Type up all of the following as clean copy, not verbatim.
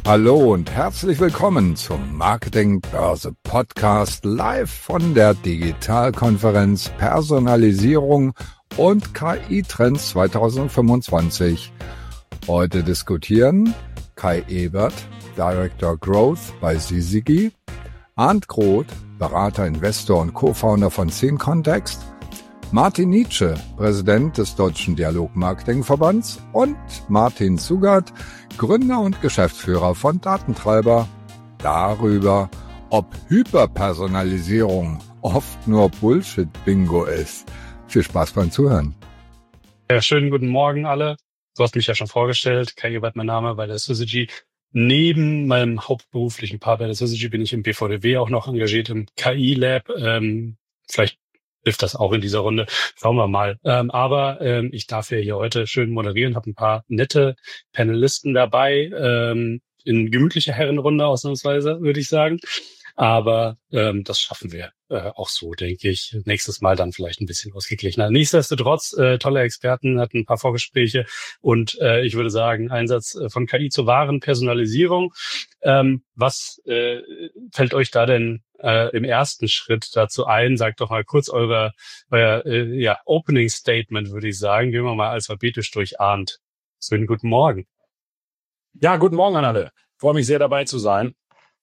Hallo und herzlich willkommen zum Marketing-Börse Podcast live von der Digitalkonferenz Personalisierung und KI-Trends 2025. Heute diskutieren Kai Ebert, Director Growth bei Syzygy, Arndt Groth, Berater, Investor und Co-Founder von Scene Context, Martin Nitsche, Präsident des Deutschen Dialog-Marketing-Verbands und Martin Zugert, Gründer und Geschäftsführer von Datentreiber, darüber, ob Hyperpersonalisierung oft nur Bullshit-Bingo ist. Viel Spaß beim Zuhören. Ja, schönen guten Morgen alle. Du hast mich ja schon vorgestellt. Kai Ebert mein Name bei der Syzygy. Neben meinem hauptberuflichen Part bei der Syzygy bin ich im BVDW auch noch engagiert im KI-Lab. Vielleicht hilft das auch in dieser Runde. Schauen wir mal. Aber ich darf ja hier heute schön moderieren, habe ein paar nette Panelisten dabei. In gemütlicher Herrenrunde ausnahmsweise, würde ich sagen. Aber das schaffen wir auch so, denke ich. Nächstes Mal dann vielleicht ein bisschen ausgeglichener. Nichtsdestotrotz, tolle Experten, hatten ein paar Vorgespräche und ich würde sagen, Einsatz von KI zur wahren Personalisierung. Was fällt euch da denn im ersten Schritt dazu ein? Sagt doch mal kurz euer Opening Statement, würde ich sagen. Gehen wir mal alphabetisch durch. Arndt. Schönen guten Morgen. Ja, guten Morgen an alle. Ich freue mich sehr, dabei zu sein.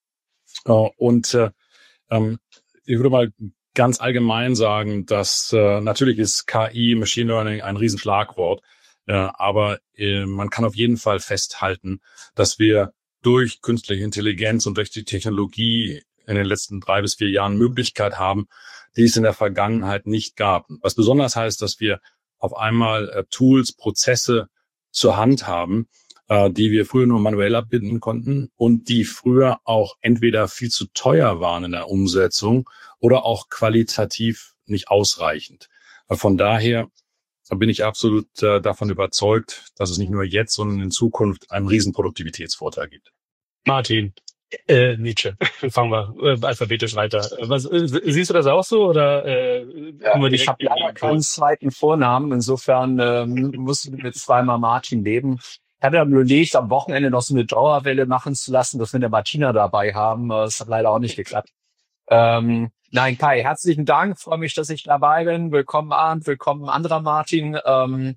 Ich würde mal ganz allgemein sagen, dass natürlich ist KI, Machine Learning ein Riesenschlagwort, aber man kann auf jeden Fall festhalten, dass wir durch künstliche Intelligenz und durch die Technologie in den letzten 3 bis 4 Jahren Möglichkeit haben, die es in der Vergangenheit nicht gab. Was besonders heißt, dass wir auf einmal Tools, Prozesse zur Hand haben, die wir früher nur manuell abbilden konnten und die früher auch entweder viel zu teuer waren in der Umsetzung oder auch qualitativ nicht ausreichend. Von daher bin ich absolut davon überzeugt, dass es nicht nur jetzt, sondern in Zukunft einen riesen Produktivitätsvorteil gibt. Martin, Nitsche, fangen wir alphabetisch weiter. Siehst du das auch so oder? Ich habe leider keinen zweiten Vornamen, insofern musst du mit zweimal Martin leben. Ich hatte mir überlegt, am Wochenende noch so eine Dauerwelle machen zu lassen, dass wir eine Martina dabei haben. Das hat leider auch nicht geklappt. Nein, Kai, herzlichen Dank. Freue mich, dass ich dabei bin. Willkommen, Arndt. Willkommen, anderer Martin. Sagen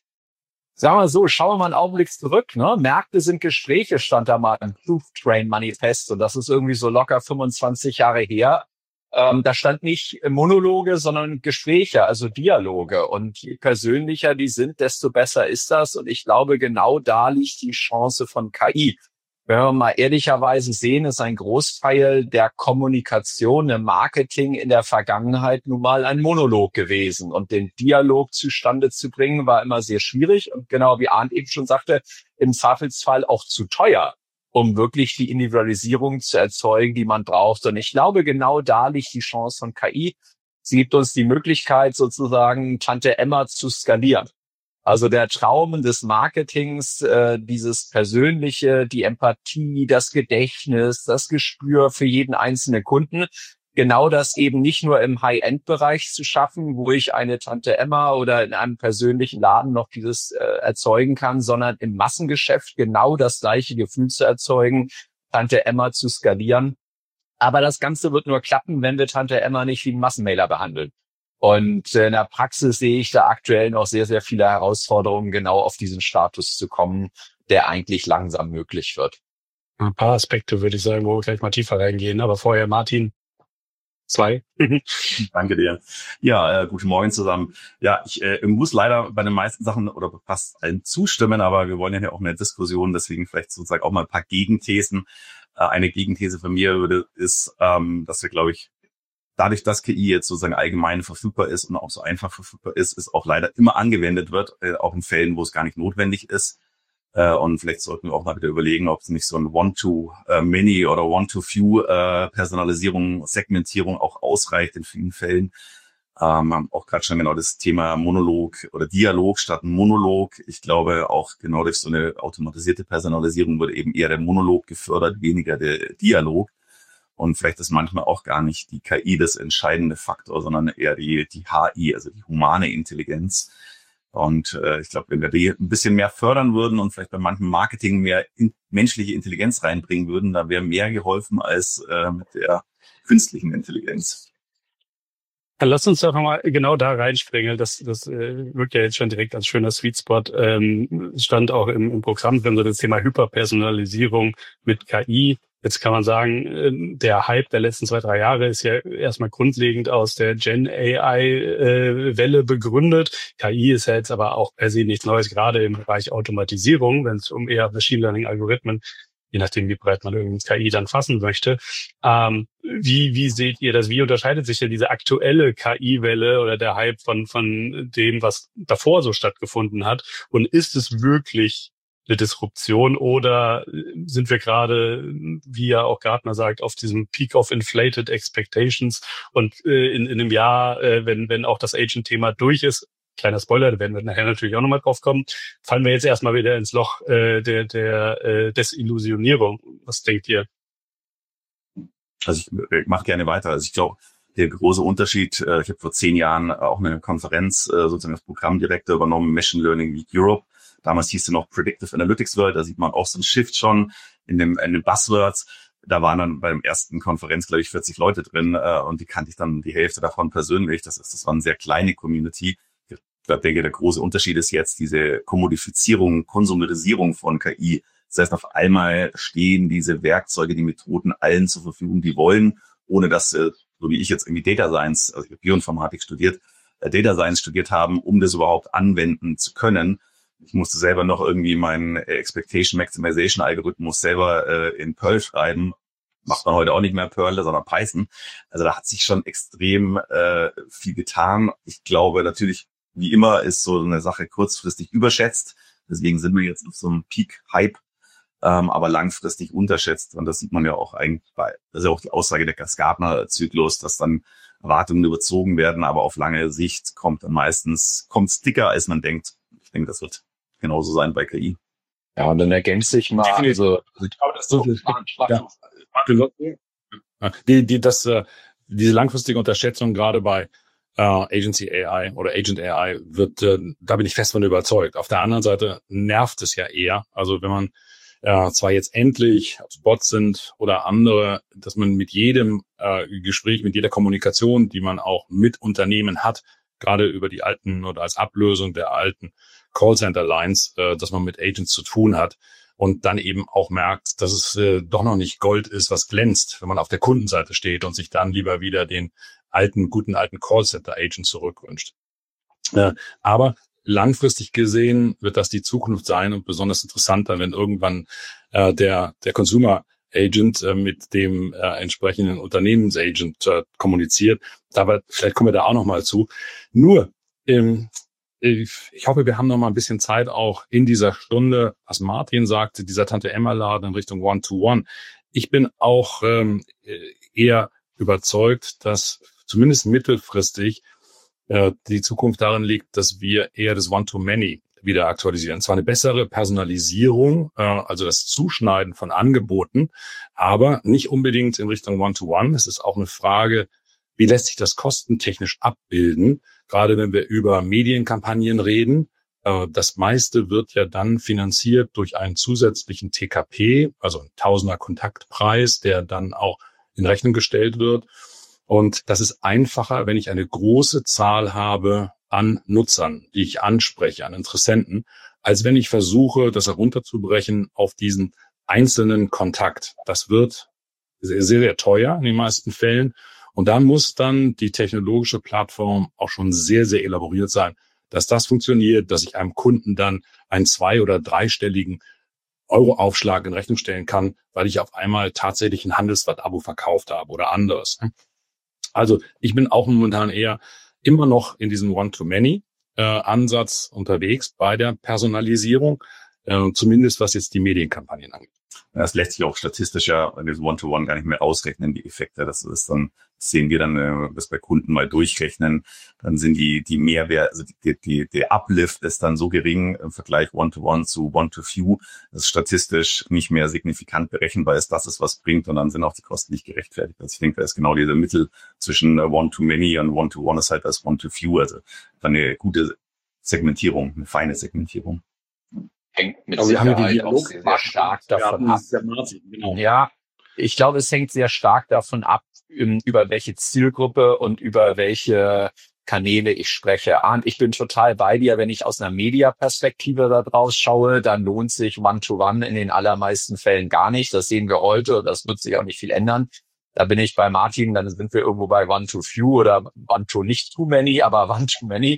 wir so, schauen wir mal einen Augenblick zurück. Ne? Märkte sind Gespräche, stand da mal im Proof Train Manifest. Und das ist irgendwie so locker 25 Jahre her. Da stand nicht Monologe, sondern Gespräche, also Dialoge. Und je persönlicher die sind, desto besser ist das. Und ich glaube, genau da liegt die Chance von KI. Wenn wir mal ehrlicherweise sehen, ist ein Großteil der Kommunikation im Marketing in der Vergangenheit nun mal ein Monolog gewesen. Und den Dialog zustande zu bringen, war immer sehr schwierig. Und genau wie Arndt eben schon sagte, im Zweifelsfall auch zu teuer, um wirklich die Individualisierung zu erzeugen, die man braucht. Und ich glaube, genau da liegt die Chance von KI. Sie gibt uns die Möglichkeit, sozusagen Tante Emma zu skalieren. Also der Traum des Marketings, dieses Persönliche, die Empathie, das Gedächtnis, das Gespür für jeden einzelnen Kunden, genau das eben nicht nur im High-End-Bereich zu schaffen, wo ich eine Tante Emma oder in einem persönlichen Laden noch dieses erzeugen kann, sondern im Massengeschäft genau das gleiche Gefühl zu erzeugen, Tante Emma zu skalieren. Aber das Ganze wird nur klappen, wenn wir Tante Emma nicht wie einen Massenmailer behandeln. Und in der Praxis sehe ich da aktuell noch sehr, sehr viele Herausforderungen, genau auf diesen Status zu kommen, der eigentlich langsam möglich wird. Ein paar Aspekte, würde ich sagen, wo wir gleich mal tiefer reingehen. Aber vorher, Martin, 2. Danke dir. Ja, guten Morgen zusammen. Ja, ich muss leider bei den meisten Sachen oder fast allen zustimmen, aber wir wollen ja hier auch eine Diskussion, deswegen vielleicht sozusagen auch mal ein paar Gegenthesen. Eine Gegenthese von mir ist, dass wir, glaube ich, dadurch, dass KI jetzt sozusagen allgemein verfügbar ist und auch so einfach verfügbar ist, es auch leider immer angewendet wird, auch in Fällen, wo es gar nicht notwendig ist. Und vielleicht sollten wir auch mal wieder überlegen, ob es nicht so ein One-to-Many oder One-to-Few Personalisierung, Segmentierung auch ausreicht in vielen Fällen. Haben auch gerade schon genau das Thema Monolog oder Dialog statt ein Monolog. Ich glaube auch genau durch so eine automatisierte Personalisierung wird eben eher der Monolog gefördert, weniger der Dialog. Und vielleicht ist manchmal auch gar nicht die KI das entscheidende Faktor, sondern eher die HI, also die humane Intelligenz. Und ich glaube, wenn wir die ein bisschen mehr fördern würden und vielleicht bei manchem Marketing mehr menschliche Intelligenz reinbringen würden, da wäre mehr geholfen als mit der künstlichen Intelligenz. Dann lass uns doch nochmal genau da reinspringen. Das wirkt ja jetzt schon direkt als schöner Sweet Spot. Stand auch im Programm drin, so das Thema Hyperpersonalisierung mit KI. Jetzt kann man sagen, der Hype der letzten 2-3 Jahre ist ja erstmal grundlegend aus der Gen-AI-Welle begründet. KI ist ja jetzt aber auch per se nichts Neues, gerade im Bereich Automatisierung, wenn es um eher Machine Learning-Algorithmen, je nachdem, wie breit man irgendwie KI dann fassen möchte. Wie seht ihr das? Wie unterscheidet sich denn diese aktuelle KI-Welle oder der Hype von dem, was davor so stattgefunden hat? Und ist es wirklich eine Disruption oder sind wir gerade, wie ja auch Gartner sagt, auf diesem Peak of Inflated Expectations und in einem Jahr, wenn auch das Agent-Thema durch ist, kleiner Spoiler, da werden wir nachher natürlich auch nochmal drauf kommen, fallen wir jetzt erstmal wieder ins Loch der Desillusionierung. Was denkt ihr? Also ich mache gerne weiter. Also ich glaube, der große Unterschied, ich habe vor 10 Jahren auch eine Konferenz sozusagen als Programmdirektor übernommen, Machine Learning Week Europe. Damals hieß es noch Predictive Analytics World, da sieht man auch so einen Shift schon in den Buzzwords. Da waren dann beim ersten Konferenz, glaube ich, 40 Leute drin und die kannte ich dann die Hälfte davon persönlich. Das war eine sehr kleine Community. Ich denke, der große Unterschied ist jetzt diese Kommodifizierung, Konsumerisierung von KI. Das heißt, auf einmal stehen diese Werkzeuge, die Methoden allen zur Verfügung, die wollen, ohne dass, so wie ich jetzt irgendwie Data Science, also ich habe Bioinformatik studiert, Data Science studiert haben, um das überhaupt anwenden zu können. Ich musste selber noch irgendwie meinen Expectation Maximization Algorithmus selber in Perl schreiben. Macht man heute auch nicht mehr Perl, sondern Python. Also da hat sich schon extrem viel getan. Ich glaube natürlich, wie immer, ist so eine Sache kurzfristig überschätzt. Deswegen sind wir jetzt auf so einem Peak-Hype, aber langfristig unterschätzt. Und das sieht man ja auch eigentlich das ist ja auch die Aussage der Gartner-Zyklus, dass dann Erwartungen überzogen werden, aber auf lange Sicht kommt's dicker, als man denkt. Ich denke, das wird genauso sein bei KI. Ja, und dann ergänze ich mal, Ich glaube, das so diese langfristige Unterschätzung gerade bei Agency AI oder Agent AI wird, da bin ich fest von überzeugt. Auf der anderen Seite nervt es ja eher. Also wenn man zwar jetzt endlich, ob es Bots sind oder andere, dass man mit jedem Gespräch, mit jeder Kommunikation, die man auch mit Unternehmen hat, gerade über die alten oder als Ablösung der alten Callcenter-Lines, dass man mit Agents zu tun hat und dann eben auch merkt, dass es doch noch nicht Gold ist, was glänzt, wenn man auf der Kundenseite steht und sich dann lieber wieder den guten alten Callcenter-Agent zurückwünscht. Aber langfristig gesehen wird das die Zukunft sein und besonders interessanter, wenn irgendwann der Consumer Agent mit dem entsprechenden Unternehmensagent kommuniziert. Aber vielleicht kommen wir da auch noch mal zu. Nur, ich hoffe, wir haben noch mal ein bisschen Zeit auch in dieser Stunde, was Martin sagte, dieser Tante-Emma-Laden in Richtung One-to-One. Ich bin auch eher überzeugt, dass zumindest mittelfristig die Zukunft darin liegt, dass wir eher das One-to-Many wieder aktualisieren. Zwar eine bessere Personalisierung, also das Zuschneiden von Angeboten, aber nicht unbedingt in Richtung One-to-One. Es ist auch eine Frage, wie lässt sich das kostentechnisch abbilden? Gerade wenn wir über Medienkampagnen reden. Das meiste wird ja dann finanziert durch einen zusätzlichen TKP, also ein Tausender Kontaktpreis, der dann auch in Rechnung gestellt wird. Und das ist einfacher, wenn ich eine große Zahl habe an Nutzern, die ich anspreche, an Interessenten, als wenn ich versuche, das herunterzubrechen auf diesen einzelnen Kontakt. Das wird sehr, sehr teuer in den meisten Fällen. Und da muss dann die technologische Plattform auch schon sehr, sehr elaboriert sein, dass das funktioniert, dass ich einem Kunden dann einen 2- oder 3-stelligen Euroaufschlag in Rechnung stellen kann, weil ich auf einmal tatsächlich ein Handelsblatt-Abo verkauft habe oder anderes. Also ich bin auch momentan eher immer noch in diesem One-to-Many-Ansatz unterwegs bei der Personalisierung, zumindest was jetzt die Medienkampagnen angeht. Das lässt sich auch statistisch ja in diesem One-to-One gar nicht mehr ausrechnen, die Effekte. Das sehen wir dann, das bei Kunden mal durchrechnen. Dann sind die Mehrwert, also der Uplift ist dann so gering im Vergleich One-to-One zu One-to-Few, dass es statistisch nicht mehr signifikant berechenbar ist, dass es was bringt und dann sind auch die Kosten nicht gerechtfertigt. Also ich denke, da ist genau dieser Mittel zwischen One-to-Many und One-to-One ist halt als One-to-Few, also eine gute Segmentierung, eine feine Segmentierung. Hängt mit Sicherheit auch sehr stark davon ab. Genau. Ja, ich glaube, es hängt sehr stark davon ab, über welche Zielgruppe und über welche Kanäle ich spreche. Und ich bin total bei dir, wenn ich aus einer Media-Perspektive da draus schaue, dann lohnt sich One-to-One in den allermeisten Fällen gar nicht. Das sehen wir heute und das wird sich auch nicht viel ändern. Da bin ich bei Martin, dann sind wir irgendwo bei One-to-Few oder One-to-nicht-too-many, aber One-to-many.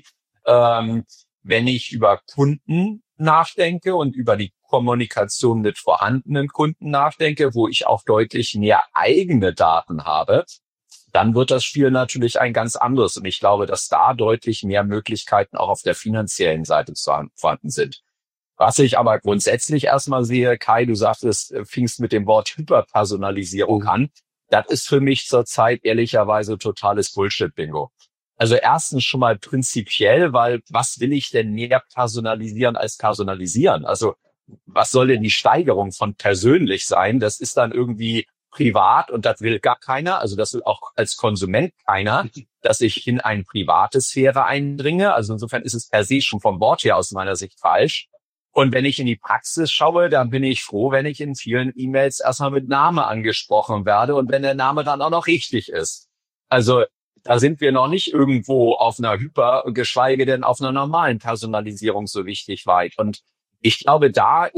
Wenn ich über Kunden nachdenke und über die Kommunikation mit vorhandenen Kunden nachdenke, wo ich auch deutlich mehr eigene Daten habe, dann wird das Spiel natürlich ein ganz anderes. Und ich glaube, dass da deutlich mehr Möglichkeiten auch auf der finanziellen Seite vorhanden sind. Was ich aber grundsätzlich erstmal sehe, Kai, du sagtest, fingst mit dem Wort Hyperpersonalisierung an. Das ist für mich zurzeit ehrlicherweise totales Bullshit-Bingo. Also erstens schon mal prinzipiell, weil was will ich denn mehr personalisieren als personalisieren? Also was soll denn die Steigerung von persönlich sein? Das ist dann irgendwie privat und das will gar keiner. Also das will auch als Konsument keiner, dass ich in eine private Sphäre eindringe. Also insofern ist es per se schon vom Wort her aus meiner Sicht falsch. Und wenn ich in die Praxis schaue, dann bin ich froh, wenn ich in vielen E-Mails erstmal mit Name angesprochen werde und wenn der Name dann auch noch richtig ist. Also da sind wir noch nicht irgendwo auf einer geschweige denn auf einer normalen Personalisierung so wichtig weit. Und ich glaube, da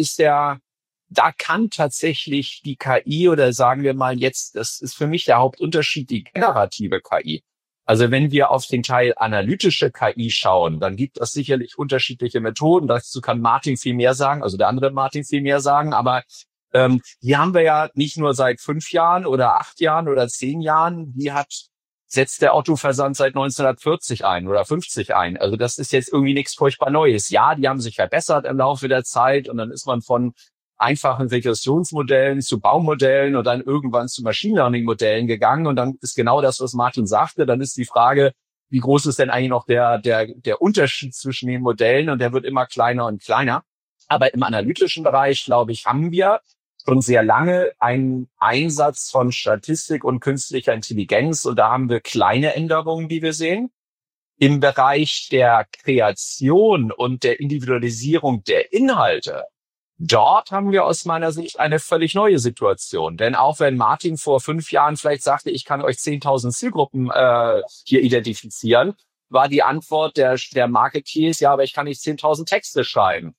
kann tatsächlich die KI oder sagen wir mal jetzt, das ist für mich der Hauptunterschied, die generative KI. Also wenn wir auf den Teil analytische KI schauen, dann gibt es sicherlich unterschiedliche Methoden. Dazu kann Martin viel mehr sagen, also der andere Martin viel mehr sagen. Aber die haben wir ja nicht nur seit 5 Jahren oder 8 Jahren oder 10 Jahren. Setzt der Autoversand seit 1940 ein oder 50 ein. Also das ist jetzt irgendwie nichts furchtbar Neues. Ja, die haben sich verbessert im Laufe der Zeit und dann ist man von einfachen Regressionsmodellen zu Baumodellen und dann irgendwann zu Machine Learning Modellen gegangen. Und dann ist genau das, was Martin sagte. Dann ist die Frage, wie groß ist denn eigentlich noch der Unterschied zwischen den Modellen? Und der wird immer kleiner und kleiner. Aber im analytischen Bereich, glaube ich, haben wir schon sehr lange einen Einsatz von Statistik und künstlicher Intelligenz. Und da haben wir kleine Änderungen, die wir sehen. Im Bereich der Kreation und der Individualisierung der Inhalte, dort haben wir aus meiner Sicht eine völlig neue Situation. Denn auch wenn Martin vor 5 Jahren vielleicht sagte, ich kann euch 10.000 Zielgruppen hier identifizieren, war die Antwort der Marketeers, ja, aber ich kann nicht 10.000 Texte schreiben.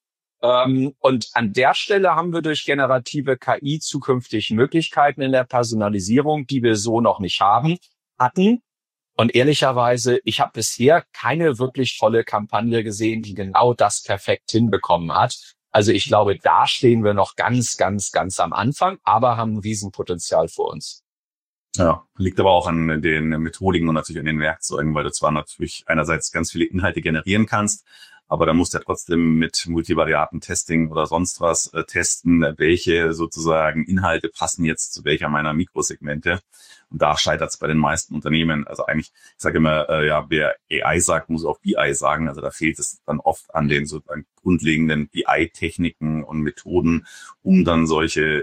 Und an der Stelle haben wir durch generative KI zukünftig Möglichkeiten in der Personalisierung, die wir so noch nicht hatten. Und ehrlicherweise, ich habe bisher keine wirklich tolle Kampagne gesehen, die genau das perfekt hinbekommen hat. Also ich glaube, da stehen wir noch ganz, ganz, ganz am Anfang, aber haben ein Riesenpotenzial vor uns. Ja, liegt aber auch an den Methodiken und natürlich an den Werkzeugen, weil du zwar natürlich einerseits ganz viele Inhalte generieren kannst, aber dann musst du ja trotzdem mit Multivariaten-Testing oder sonst was testen, welche sozusagen Inhalte passen jetzt zu welcher meiner Mikrosegmente. Und da scheitert es bei den meisten Unternehmen. Also eigentlich, ich sage immer, wer AI sagt, muss auch BI sagen. Also da fehlt es dann oft an den sozusagen grundlegenden BI-Techniken und Methoden, um dann solche,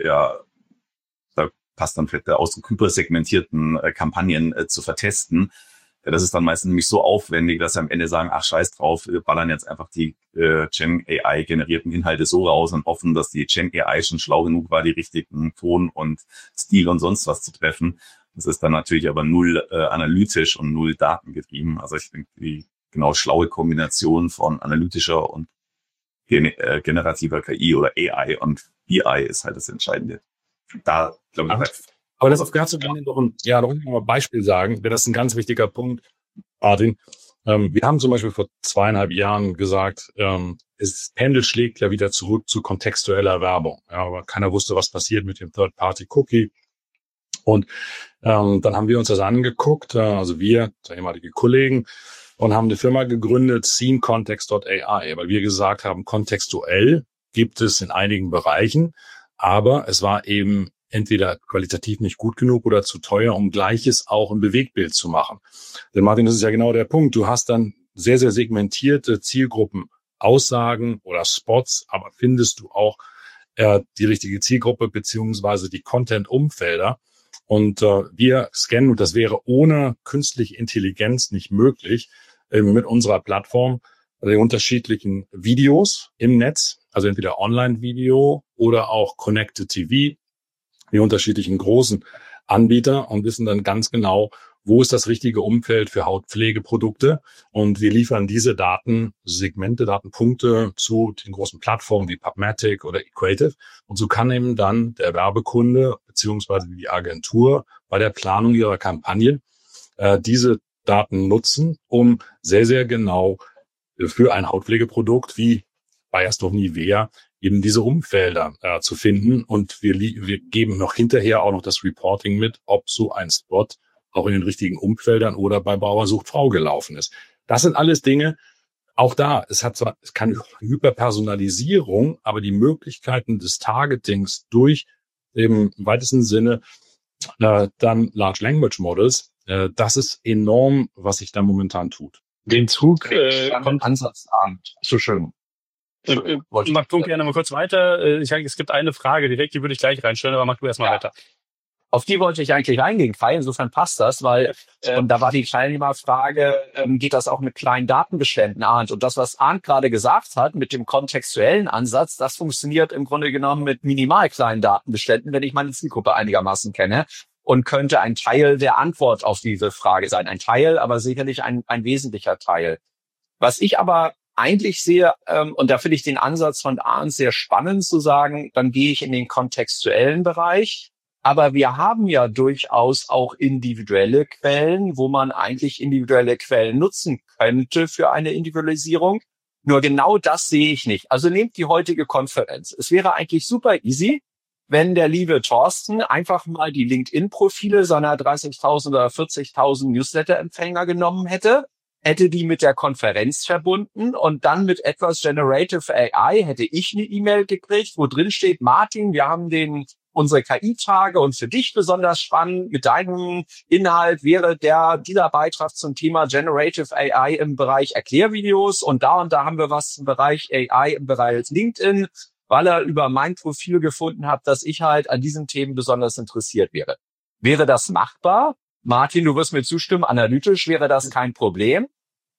da passt dann vielleicht der Ausdruck hypersegmentierten Kampagnen zu vertesten. Das ist dann meistens nämlich so aufwendig, dass sie am Ende sagen, ach scheiß drauf, wir ballern jetzt einfach die Gen AI generierten Inhalte so raus und hoffen, dass die Gen AI schon schlau genug war, die richtigen Ton und Stil und sonst was zu treffen. Das ist dann natürlich aber null analytisch und null datengetrieben. Also ich denke, die genau schlaue Kombination von analytischer und generativer KI oder AI und BI ist halt das Entscheidende. Da, glaube ich, aber das kannst du dann noch ein Beispiel sagen, denn das ist ein ganz wichtiger Punkt, Martin. Wir haben zum Beispiel vor 2,5 Jahren gesagt, das Pendel schlägt ja wieder zurück zu kontextueller Werbung. Ja, aber keiner wusste, was passiert mit dem Third-Party-Cookie. Und dann haben wir uns das angeguckt, also wir, ehemalige Kollegen, und haben eine Firma gegründet, SceneContext.ai, weil wir gesagt haben, kontextuell gibt es in einigen Bereichen, aber es war eben entweder qualitativ nicht gut genug oder zu teuer, um Gleiches auch im Bewegtbild zu machen. Denn Martin, das ist ja genau der Punkt. Du hast dann sehr, sehr segmentierte Zielgruppen, Aussagen oder Spots, aber findest du auch die richtige Zielgruppe beziehungsweise die Content-Umfelder. Und wir scannen, und das wäre ohne künstliche Intelligenz nicht möglich, mit unserer Plattform die unterschiedlichen Videos im Netz, also entweder Online-Video oder auch Connected TV, die unterschiedlichen großen Anbieter und wissen dann ganz genau, wo ist das richtige Umfeld für Hautpflegeprodukte. Und wir liefern diese Datensegmente, Datenpunkte zu den großen Plattformen wie PubMatic oder Equative. Und so kann eben dann der Werbekunde beziehungsweise die Agentur bei der Planung ihrer Kampagne diese Daten nutzen, um sehr, sehr genau für ein Hautpflegeprodukt wie Bayersdorf Nivea eben diese Umfelder zu finden. Und wir geben noch hinterher auch noch das Reporting mit, ob so ein Spot auch in den richtigen Umfeldern oder bei Bauer sucht Frau gelaufen ist. Das sind alles Dinge, auch da, es hat zwar keine Hyperpersonalisierung, aber die Möglichkeiten des Targetings durch im weitesten Sinne dann Large Language Models, das ist enorm, was sich da momentan tut. Den Zug kommt Ansatzamt. So schön. Mach du gerne mal kurz weiter. Es gibt eine Frage direkt, die würde ich gleich reinstellen, aber mach du erstmal weiter. Auf die wollte ich eigentlich eingehen, Kai. Insofern passt das, weil da war die Teilnehmerfrage, geht das auch mit kleinen Datenbeständen, Arndt? Und das, was Arndt gerade gesagt hat, mit dem kontextuellen Ansatz, das funktioniert im Grunde genommen mit minimal kleinen Datenbeständen, wenn ich meine Zielgruppe einigermaßen kenne. Und könnte ein Teil der Antwort auf diese Frage sein. Ein Teil, aber sicherlich ein wesentlicher Teil. Was ich aber eigentlich sehe, und da finde ich den Ansatz von Arndt sehr spannend zu sagen, dann gehe ich in den kontextuellen Bereich. Aber wir haben ja durchaus auch individuelle Quellen, wo man eigentlich individuelle Quellen nutzen könnte für eine Individualisierung. Nur genau das sehe ich nicht. Also nehmt die heutige Konferenz. Es wäre eigentlich super easy, wenn der liebe Thorsten einfach mal die LinkedIn-Profile seiner 30.000 oder 40.000 Newsletter-Empfänger genommen hätte die mit der Konferenz verbunden und dann mit etwas Generative AI hätte ich eine E-Mail gekriegt, wo drin steht, Martin, wir haben unsere KI-Tage und für dich besonders spannend. Mit deinem Inhalt wäre dieser Beitrag zum Thema Generative AI im Bereich Erklärvideos und da haben wir was im Bereich AI im Bereich LinkedIn, weil er über mein Profil gefunden hat, dass ich halt an diesen Themen besonders interessiert wäre. Wäre das machbar? Martin, du wirst mir zustimmen, analytisch wäre das kein Problem.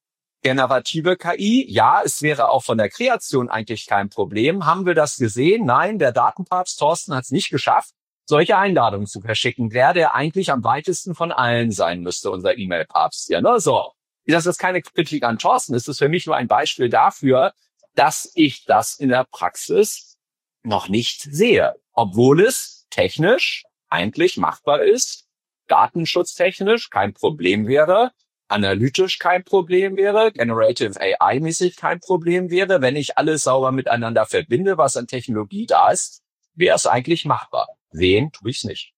Generative KI, ja, es wäre auch von der Kreation eigentlich kein Problem. Haben wir das gesehen? Nein, der Datenpapst Thorsten hat es nicht geschafft, solche Einladungen zu verschicken. Der eigentlich am weitesten von allen sein müsste, unser E-Mail-Papst hier. Ne? So, das ist keine Kritik an Thorsten, es ist für mich nur ein Beispiel dafür, dass ich das in der Praxis noch nicht sehe, obwohl es technisch eigentlich machbar ist, datenschutztechnisch kein Problem wäre, analytisch kein Problem wäre, Generative AI-mäßig kein Problem wäre. Wenn ich alles sauber miteinander verbinde, was an Technologie da ist, wäre es eigentlich machbar. Sehen tue ich es nicht.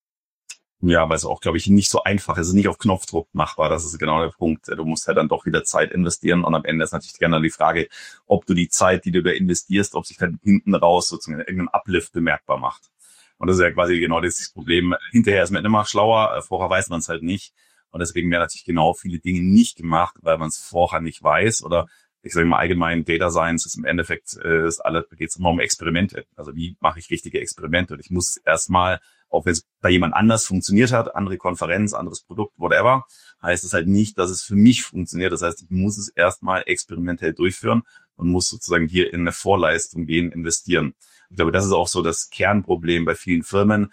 Ja, weil es auch, glaube ich, nicht so einfach ist. Es ist nicht auf Knopfdruck machbar. Das ist genau der Punkt. Du musst halt dann doch wieder Zeit investieren. Und am Ende ist natürlich gerne die Frage, ob du die Zeit, die du da investierst, ob sich dann hinten raus sozusagen irgendein Uplift bemerkbar macht. Und das ist ja quasi genau das Problem. Hinterher ist man immer schlauer. Vorher weiß man es halt nicht. Und deswegen werden natürlich genau viele Dinge nicht gemacht, weil man es vorher nicht weiß. Oder ich sage mal allgemein, Data Science ist im Endeffekt, geht es immer um Experimente. Also wie mache ich richtige Experimente? Und ich muss erstmal, auch wenn es bei jemand anders funktioniert hat, andere Konferenz, anderes Produkt, whatever, heißt es halt nicht, dass es für mich funktioniert. Das heißt, ich muss es erstmal experimentell durchführen und muss sozusagen hier in eine Vorleistung gehen, investieren. Ich glaube, das ist auch so das Kernproblem bei vielen Firmen,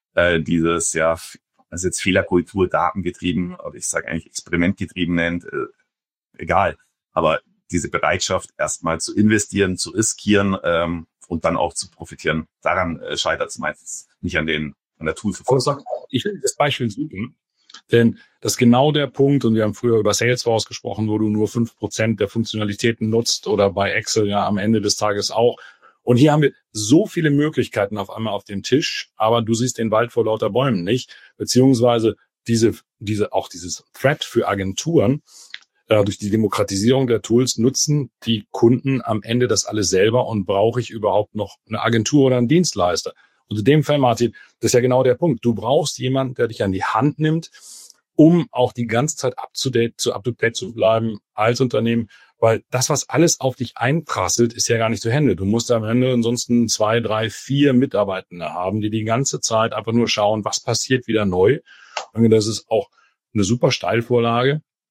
also jetzt Fehlerkultur, datengetrieben, oder ich sage eigentlich experimentgetrieben nennt, egal. Aber diese Bereitschaft, erstmal zu investieren, zu riskieren und dann auch zu profitieren, daran scheitert es meistens, nicht an der Toolverfolgung. Ich will das Beispiel suchen, denn das ist genau der Punkt, und wir haben früher über Salesforce gesprochen, wo du nur 5% der Funktionalitäten nutzt oder bei Excel ja am Ende des Tages auch. Und hier haben wir so viele Möglichkeiten auf einmal auf dem Tisch, aber du siehst den Wald vor lauter Bäumen nicht, beziehungsweise dieses Thread für Agenturen, durch die Demokratisierung der Tools nutzen die Kunden am Ende das alles selber und brauche ich überhaupt noch eine Agentur oder einen Dienstleister? Und in dem Fall, Martin, das ist ja genau der Punkt. Du brauchst jemanden, der dich an die Hand nimmt, um auch die ganze Zeit up-to-date zu bleiben als Unternehmen. Weil das, was alles auf dich einprasselt, ist ja gar nicht zu handeln. Du musst am Ende ansonsten 2, 3, 4 Mitarbeitende haben, die ganze Zeit einfach nur schauen, was passiert wieder neu. Und das ist auch eine super Steilvorlage.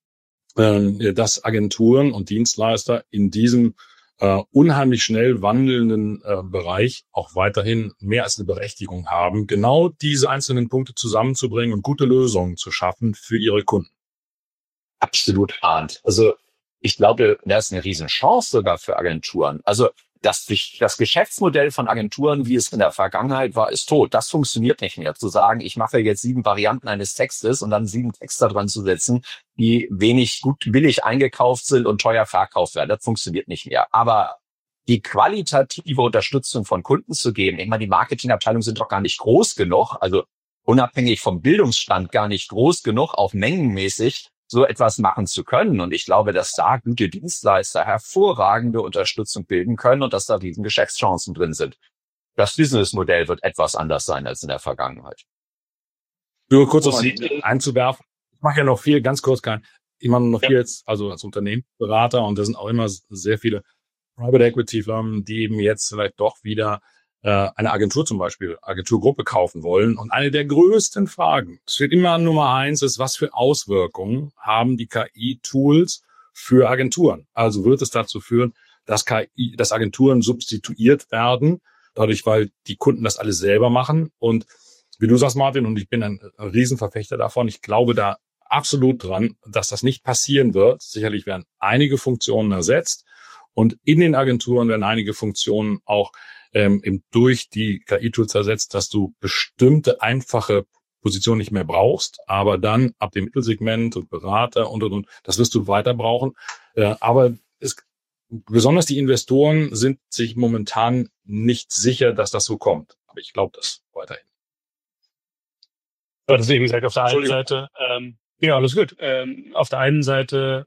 dass Agenturen und Dienstleister in diesem unheimlich schnell wandelnden Bereich auch weiterhin mehr als eine Berechtigung haben, genau diese einzelnen Punkte zusammenzubringen und gute Lösungen zu schaffen für ihre Kunden. Absolut, Arndt. Also ich glaube, das ist eine Riesenchance sogar für Agenturen. Also das Geschäftsmodell von Agenturen, wie es in der Vergangenheit war, ist tot. Das funktioniert nicht mehr. Zu sagen, ich mache jetzt 7 Varianten eines Textes und dann 7 Texte dran zu setzen, die billig eingekauft sind und teuer verkauft werden, das funktioniert nicht mehr. Aber die qualitative Unterstützung von Kunden zu geben, ich meine, die Marketingabteilungen sind doch gar nicht groß genug, also unabhängig vom Bildungsstand gar nicht groß genug, auch mengenmäßig so etwas machen zu können. Und ich glaube, dass da gute Dienstleister hervorragende Unterstützung bilden können und dass da riesen Geschäftschancen drin sind. Das Businessmodell wird etwas anders sein als in der Vergangenheit. Nur kurz einzuwerfen. Ich mache ja noch viel, ganz kurz ich mache noch viel jetzt, also als Unternehmensberater, und da sind auch immer sehr viele Private Equity Firmen, die eben jetzt vielleicht doch wieder eine Agentur zum Beispiel, Agenturgruppe kaufen wollen. Und eine der größten Fragen, das steht immer an Nummer 1, ist, was für Auswirkungen haben die KI-Tools für Agenturen? Also wird es dazu führen, dass Agenturen substituiert werden, dadurch, weil die Kunden das alles selber machen. Und wie du sagst, Martin, und ich bin ein Riesenverfechter davon, ich glaube da absolut dran, dass das nicht passieren wird. Sicherlich werden einige Funktionen ersetzt und in den Agenturen werden einige Funktionen auch eben durch die KI-Tools ersetzt, dass du bestimmte einfache Positionen nicht mehr brauchst, aber dann ab dem Mittelsegment und Berater und, das wirst du weiter brauchen. Aber besonders die Investoren sind sich momentan nicht sicher, dass das so kommt. Aber ich glaube das weiterhin. Du hattest eben gesagt, auf der einen Seite, ja, alles gut. Auf der einen Seite,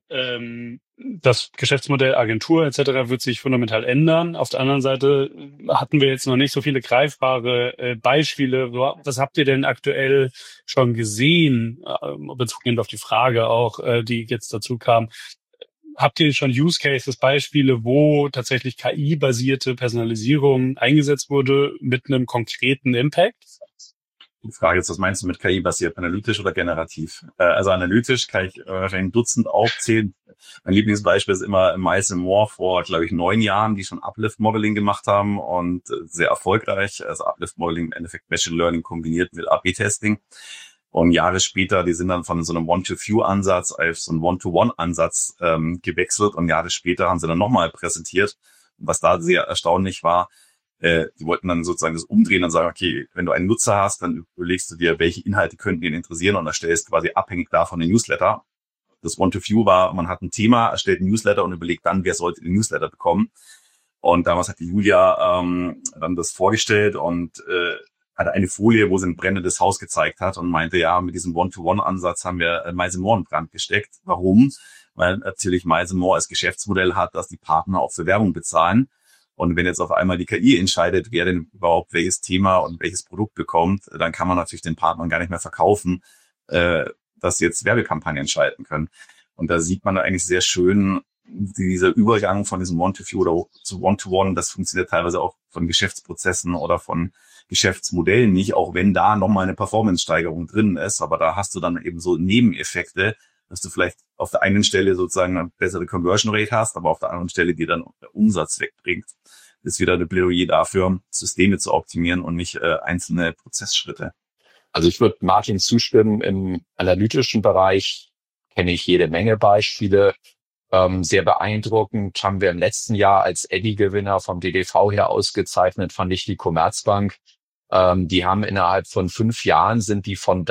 das Geschäftsmodell Agentur etc. wird sich fundamental ändern. Auf der anderen Seite hatten wir jetzt noch nicht so viele greifbare Beispiele. Was habt ihr denn aktuell schon gesehen, bezogen auf die Frage auch, die jetzt dazu kam? Habt ihr schon Use Cases, Beispiele, wo tatsächlich KI-basierte Personalisierung eingesetzt wurde mit einem konkreten Impact? Die Frage ist, was meinst du mit KI-basiert? Analytisch oder generativ? Also analytisch kann ich wahrscheinlich ein Dutzend aufzählen. Mein Lieblingsbeispiel ist immer Miles & More vor, glaube ich, 9 Jahren, die schon Uplift-Modeling gemacht haben und sehr erfolgreich. Also Uplift-Modeling im Endeffekt Machine Learning kombiniert mit AB-Testing. Und Jahre später, die sind dann von so einem One-to-Few-Ansatz auf so einen One-to-One-Ansatz gewechselt. Und Jahre später haben sie dann nochmal präsentiert. Was da sehr erstaunlich war, die wollten dann sozusagen das umdrehen und sagen, okay, wenn du einen Nutzer hast, dann überlegst du dir, welche Inhalte könnten ihn interessieren und erstellst quasi abhängig davon den Newsletter. Das One-to-Few war, man hat ein Thema, erstellt einen Newsletter und überlegt dann, wer sollte den Newsletter bekommen. Und damals hat die Julia dann das vorgestellt und hatte eine Folie, wo sie ein brennendes Haus gezeigt hat und meinte, ja, mit diesem One-to-One-Ansatz haben wir Miles & More in Brand gesteckt. Warum? Weil natürlich Miles & More als Geschäftsmodell hat, dass die Partner auch für Werbung bezahlen. Und wenn jetzt auf einmal die KI entscheidet, wer denn überhaupt welches Thema und welches Produkt bekommt, dann kann man natürlich den Partnern gar nicht mehr verkaufen, dass sie jetzt Werbekampagnen schalten können. Und da sieht man eigentlich sehr schön, dieser Übergang von diesem One-to-Few oder zu One-to-One, das funktioniert teilweise auch von Geschäftsprozessen oder von Geschäftsmodellen nicht, auch wenn da nochmal eine Performance-Steigerung drin ist. Aber da hast du dann eben so Nebeneffekte, dass du vielleicht auf der einen Stelle sozusagen eine bessere Conversion Rate hast, aber auf der anderen Stelle dir dann der Umsatz wegbringt. Das ist wieder eine Plädoyer dafür, Systeme zu optimieren und nicht einzelne Prozessschritte. Also ich würde Martin zustimmen, im analytischen Bereich kenne ich jede Menge Beispiele. Sehr beeindruckend haben wir im letzten Jahr als Eddy-Gewinner vom DDV her ausgezeichnet, fand ich die Commerzbank. Die haben innerhalb von 5 Jahren sind die von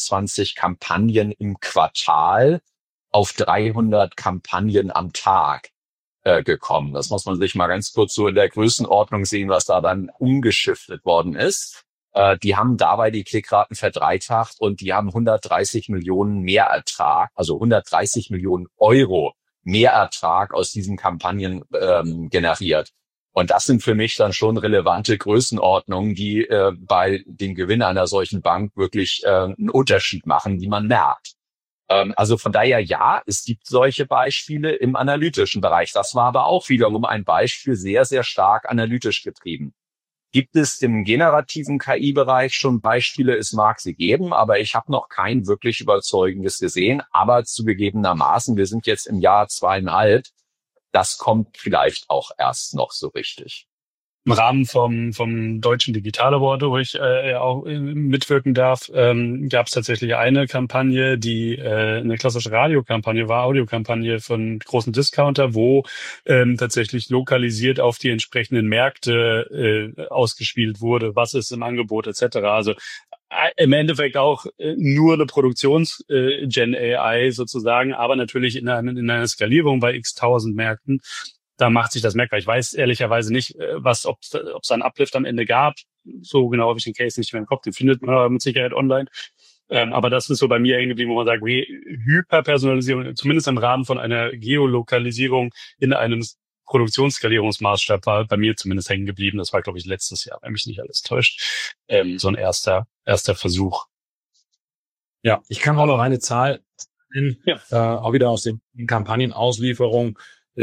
23 Kampagnen im Quartal auf 300 Kampagnen am Tag gekommen. Das muss man sich mal ganz kurz so in der Größenordnung sehen, was da dann umgeschiftet worden ist. Die haben dabei die Klickraten verdreifacht und die haben 130 Millionen Mehrertrag, also 130 Millionen Euro Mehrertrag aus diesen Kampagnen generiert. Und das sind für mich dann schon relevante Größenordnungen, die bei dem Gewinn einer solchen Bank wirklich einen Unterschied machen, die man merkt. Also von daher ja, es gibt solche Beispiele im analytischen Bereich. Das war aber auch wiederum ein Beispiel sehr, sehr stark analytisch getrieben. gibt es im generativen KI-Bereich schon Beispiele. Es mag sie geben, aber ich habe noch kein wirklich überzeugendes gesehen. Aber zugegebenermaßen, wir sind jetzt im Jahr 2,5. Das kommt vielleicht auch erst noch so richtig. Im Rahmen vom Deutschen Digital Award, wo ich auch mitwirken darf, gab es tatsächlich eine Kampagne, die eine klassische Radiokampagne war, Audiokampagne von großen Discounter, wo tatsächlich lokalisiert auf die entsprechenden Märkte ausgespielt wurde, was ist im Angebot etc. Also im Endeffekt auch nur eine Produktions-Gen-AI sozusagen, aber natürlich in einer Skalierung bei x-tausend Märkten. Da macht sich das merkbar. Ich weiß ehrlicherweise nicht, ob es einen Uplift am Ende gab. So genau habe ich den Case nicht mehr im Kopf. Den findet man aber mit Sicherheit online. Aber das ist so bei mir hängen geblieben, wo man sagt, Hyperpersonalisierung, zumindest im Rahmen von einer Geolokalisierung in einem Produktionsskalierungsmaßstab war bei mir zumindest hängen geblieben. Das war, glaube ich, letztes Jahr, wenn mich nicht alles täuscht. So ein erster Versuch. Ja, ich kann auch noch eine Zahl nennen, auch wieder aus den Kampagnenauslieferungen.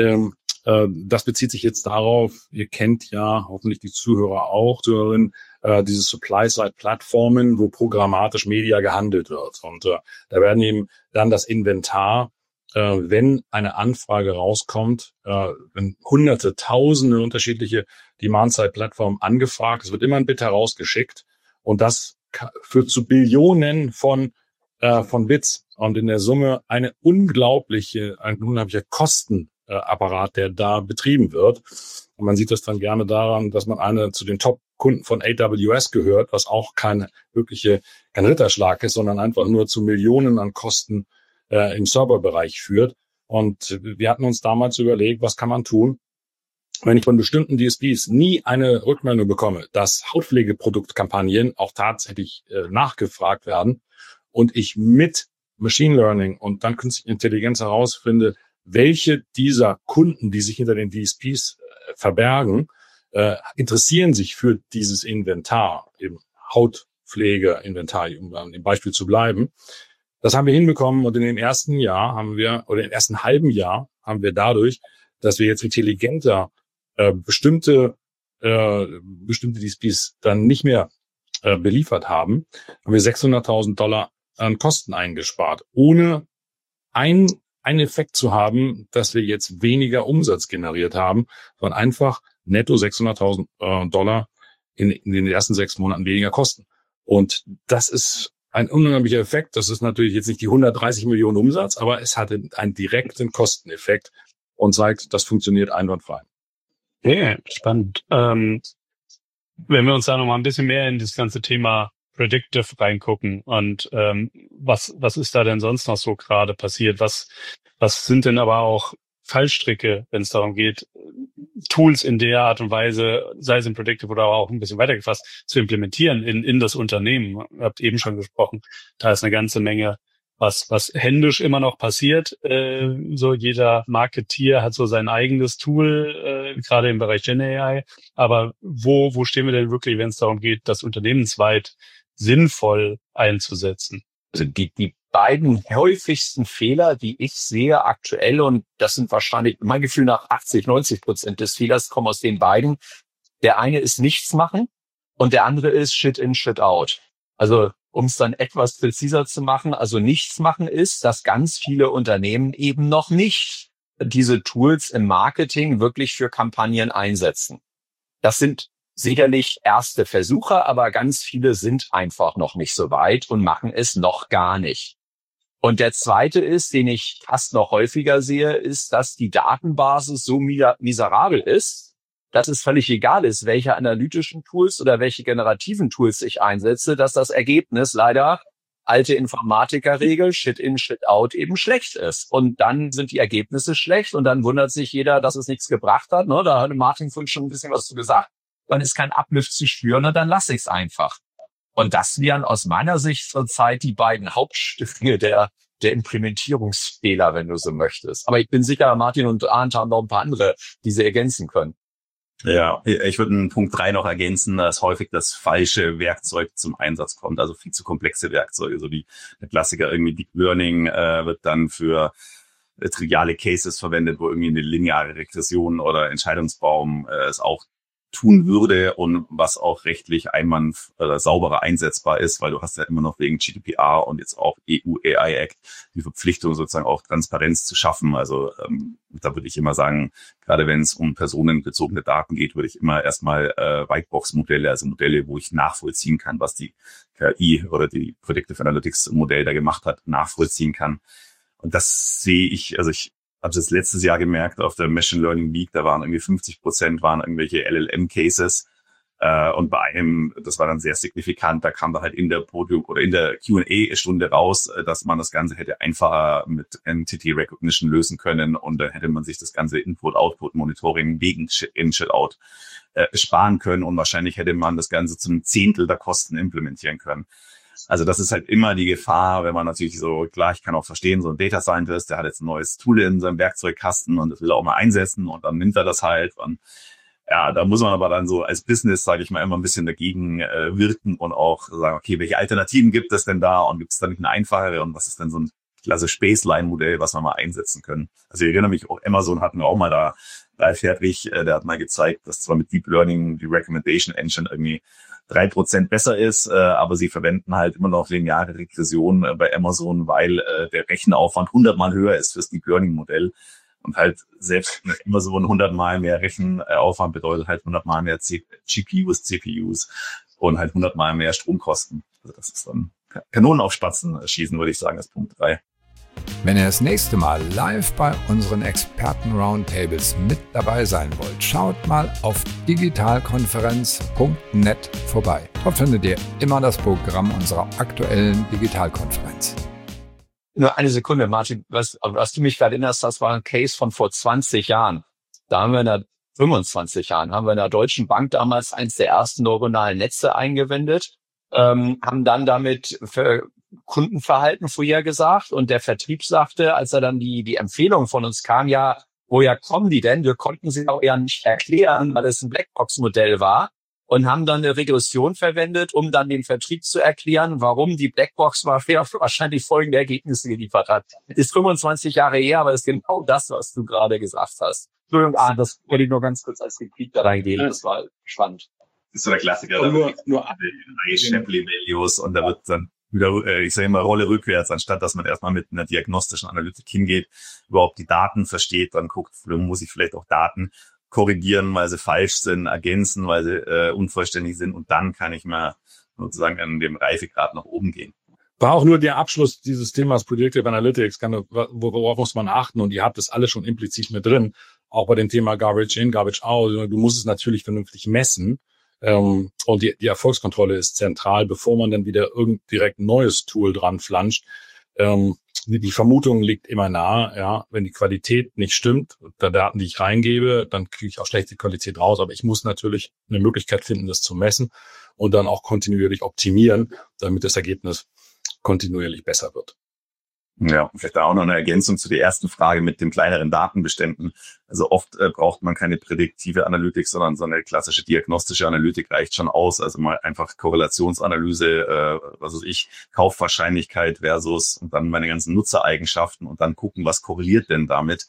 Das bezieht sich jetzt darauf, ihr kennt ja hoffentlich die Zuhörerinnen, diese Supply-Side-Plattformen, wo programmatisch Media gehandelt wird. Und da werden eben dann das Inventar, wenn eine Anfrage rauskommt, wenn Hunderte, Tausende unterschiedliche Demand-Side-Plattformen angefragt, es wird immer ein Bit herausgeschickt und das führt zu Billionen von Bits und in der Summe ein unglaublicher Kostenapparat, der da betrieben wird. Und man sieht das dann gerne daran, dass man zu den Top-Kunden von AWS gehört, was auch kein Ritterschlag ist, sondern einfach nur zu Millionen an Kosten im Serverbereich führt. Und wir hatten uns damals überlegt, was kann man tun, wenn ich von bestimmten DSPs nie eine Rückmeldung bekomme, dass Hautpflegeproduktkampagnen auch tatsächlich nachgefragt werden und ich mit Machine Learning und dann künstliche Intelligenz herausfinde, welche dieser Kunden, die sich hinter den DSPs verbergen, interessieren sich für dieses Inventar, eben Hautpflege-Inventar, um an dem Beispiel zu bleiben. Das haben wir hinbekommen und im ersten halben Jahr haben wir dadurch, dass wir jetzt intelligenter bestimmte DSPs dann nicht mehr beliefert haben wir $600.000 an Kosten eingespart, ohne einen Effekt zu haben, dass wir jetzt weniger Umsatz generiert haben, sondern einfach netto $600.000 in den ersten 6 Monaten weniger Kosten. Und das ist ein unheimlicher Effekt. Das ist natürlich jetzt nicht die 130 Millionen Umsatz, aber es hatte einen direkten Kosteneffekt und zeigt, das funktioniert einwandfrei. Okay, spannend. Wenn wir uns da noch mal ein bisschen mehr in das ganze Thema Predictive reingucken und was ist da denn sonst noch so gerade passiert? Was sind denn aber auch Fallstricke, wenn es darum geht, Tools in der Art und Weise, sei es in Predictive oder auch ein bisschen weitergefasst, zu implementieren in das Unternehmen? Ihr habt eben schon gesprochen, da ist eine ganze Menge, was händisch immer noch passiert. So jeder Marketeer hat so sein eigenes Tool, gerade im Bereich Gen AI. Aber wo stehen wir denn wirklich, wenn es darum geht, das unternehmensweit sinnvoll einzusetzen? Also die beiden häufigsten Fehler, die ich sehe aktuell, und das sind wahrscheinlich, mein Gefühl nach 80-90% des Fehlers kommen aus den beiden. Der eine ist nichts machen und der andere ist Shit in, Shit out. Also um es dann etwas präziser zu machen, also nichts machen ist, dass ganz viele Unternehmen eben noch nicht diese Tools im Marketing wirklich für Kampagnen einsetzen. Das sind sicherlich erste Versuche, aber ganz viele sind einfach noch nicht so weit und machen es noch gar nicht. Und der zweite ist, den ich fast noch häufiger sehe, ist, dass die Datenbasis so miserabel ist, dass es völlig egal ist, welche analytischen Tools oder welche generativen Tools ich einsetze, dass das Ergebnis leider alte Informatikerregel, Shit in, Shit out eben schlecht ist. Und dann sind die Ergebnisse schlecht und dann wundert sich jeder, dass es nichts gebracht hat. Ne? Da hat Martin vorhin schon ein bisschen was zu gesagt. Dann ist kein Uplift zu spüren und dann lasse ich es einfach. Und das wären aus meiner Sicht zurzeit die beiden Hauptstücke der Implementierungsfehler, wenn du so möchtest. Aber ich bin sicher, Martin und Arndt haben noch ein paar andere, die sie ergänzen können. Ja, ich würde einen Punkt 3 noch ergänzen, dass häufig das falsche Werkzeug zum Einsatz kommt, also viel zu komplexe Werkzeuge, so der Klassiker irgendwie Deep Learning wird dann für triviale Cases verwendet, wo irgendwie eine lineare Regression oder Entscheidungsbaum ist auch tun würde und was auch rechtlich sauberer einsetzbar ist, weil du hast ja immer noch wegen GDPR und jetzt auch EU AI Act die Verpflichtung sozusagen auch Transparenz zu schaffen. Also da würde ich immer sagen, gerade wenn es um personenbezogene Daten geht, würde ich immer erstmal Whitebox-Modelle, also Modelle, wo ich nachvollziehen kann, was die KI oder die Predictive Analytics Modell da gemacht hat, nachvollziehen kann. Und das sehe ich, also ich habe das letztes Jahr gemerkt auf der Machine Learning Week, da waren irgendwie 50% waren irgendwelche LLM-Cases. Und bei einem, das war dann sehr signifikant, da kam da halt in der Podium oder in der Q&A-Stunde raus, dass man das Ganze hätte einfacher mit Entity Recognition lösen können und dann hätte man sich das ganze Input-Output-Monitoring wegen In-Shit-Out sparen können und wahrscheinlich hätte man das Ganze zum Zehntel der Kosten implementieren können. Also das ist halt immer die Gefahr, wenn man natürlich so, klar, ich kann auch verstehen, so ein Data Scientist, der hat jetzt ein neues Tool in seinem Werkzeugkasten und das will er auch mal einsetzen und dann nimmt er das halt. Und ja, da muss man aber dann so als Business, sage ich mal, immer ein bisschen dagegen wirken und auch sagen, okay, welche Alternativen gibt es denn da und gibt es da nicht eine einfachere und was ist denn so ein klassisches Baseline-Modell, was wir mal einsetzen können? Also ich erinnere mich, auch Amazon hatten wir auch mal da, Ralf Hertrich, der hat mal gezeigt, dass zwar mit Deep Learning die Recommendation Engine irgendwie 3% besser ist, aber sie verwenden halt immer noch lineare Regression bei Amazon, weil der Rechenaufwand 100-mal höher ist fürs Deep Learning Modell. Und halt selbst immer so 100-mal mehr Rechenaufwand bedeutet halt 100-mal mehr GPUs, CPUs und halt 100-mal mehr Stromkosten. Also das ist dann Kanonen auf Spatzen schießen, würde ich sagen, ist Punkt 3. Wenn ihr das nächste Mal live bei unseren Experten-Roundtables mit dabei sein wollt, schaut mal auf digitalkonferenz.net vorbei. Dort findet ihr immer das Programm unserer aktuellen Digitalkonferenz. Nur eine Sekunde, Martin, was du mich erinnerst, das war ein Case von vor 20 Jahren. Da haben wir in der 25 Jahren, haben wir in der Deutschen Bank damals eins der ersten neuronalen Netze eingewendet, haben dann damit für Kundenverhalten vorhergesagt und der Vertrieb sagte, als er dann die Empfehlung von uns kam, ja, woher kommen die denn? Wir konnten sie auch ja nicht erklären, weil es ein Blackbox-Modell war und haben dann eine Regression verwendet, um dann den Vertrieb zu erklären, warum die Blackbox wahrscheinlich folgende Ergebnisse geliefert hat. Ist 25 Jahre her, aber ist genau das, was du gerade gesagt hast. Entschuldigung, das wollte ich nur ganz kurz als Repeat da reingehen. Das war spannend. Das ist so der Klassiker. Und nur Shapley Values und da wird dann wieder, ich sage immer, Rolle rückwärts, anstatt dass man erstmal mit einer diagnostischen Analytik hingeht, überhaupt die Daten versteht, dann guckt, muss ich vielleicht auch Daten korrigieren, weil sie falsch sind, ergänzen, weil sie unvollständig sind und dann kann ich mal sozusagen an dem Reifegrad nach oben gehen. War auch nur der Abschluss dieses Themas Predictive Analytics, worauf muss man achten und ihr habt das alle schon implizit mit drin, auch bei dem Thema Garbage in, Garbage out. Du musst es natürlich vernünftig messen. Und die Erfolgskontrolle ist zentral, bevor man dann wieder direkt ein neues Tool dran flanscht. Die Vermutung liegt immer nahe, ja, wenn die Qualität nicht stimmt, der Daten, die ich reingebe, dann kriege ich auch schlechte Qualität raus. Aber ich muss natürlich eine Möglichkeit finden, das zu messen und dann auch kontinuierlich optimieren, damit das Ergebnis kontinuierlich besser wird. Ja, vielleicht auch noch eine Ergänzung zu der ersten Frage mit den kleineren Datenbeständen. Also oft braucht man keine prädiktive Analytik, sondern so eine klassische diagnostische Analytik reicht schon aus. Also mal einfach Korrelationsanalyse, was weiß ich, Kaufwahrscheinlichkeit versus und dann meine ganzen Nutzereigenschaften und dann gucken, was korreliert denn damit.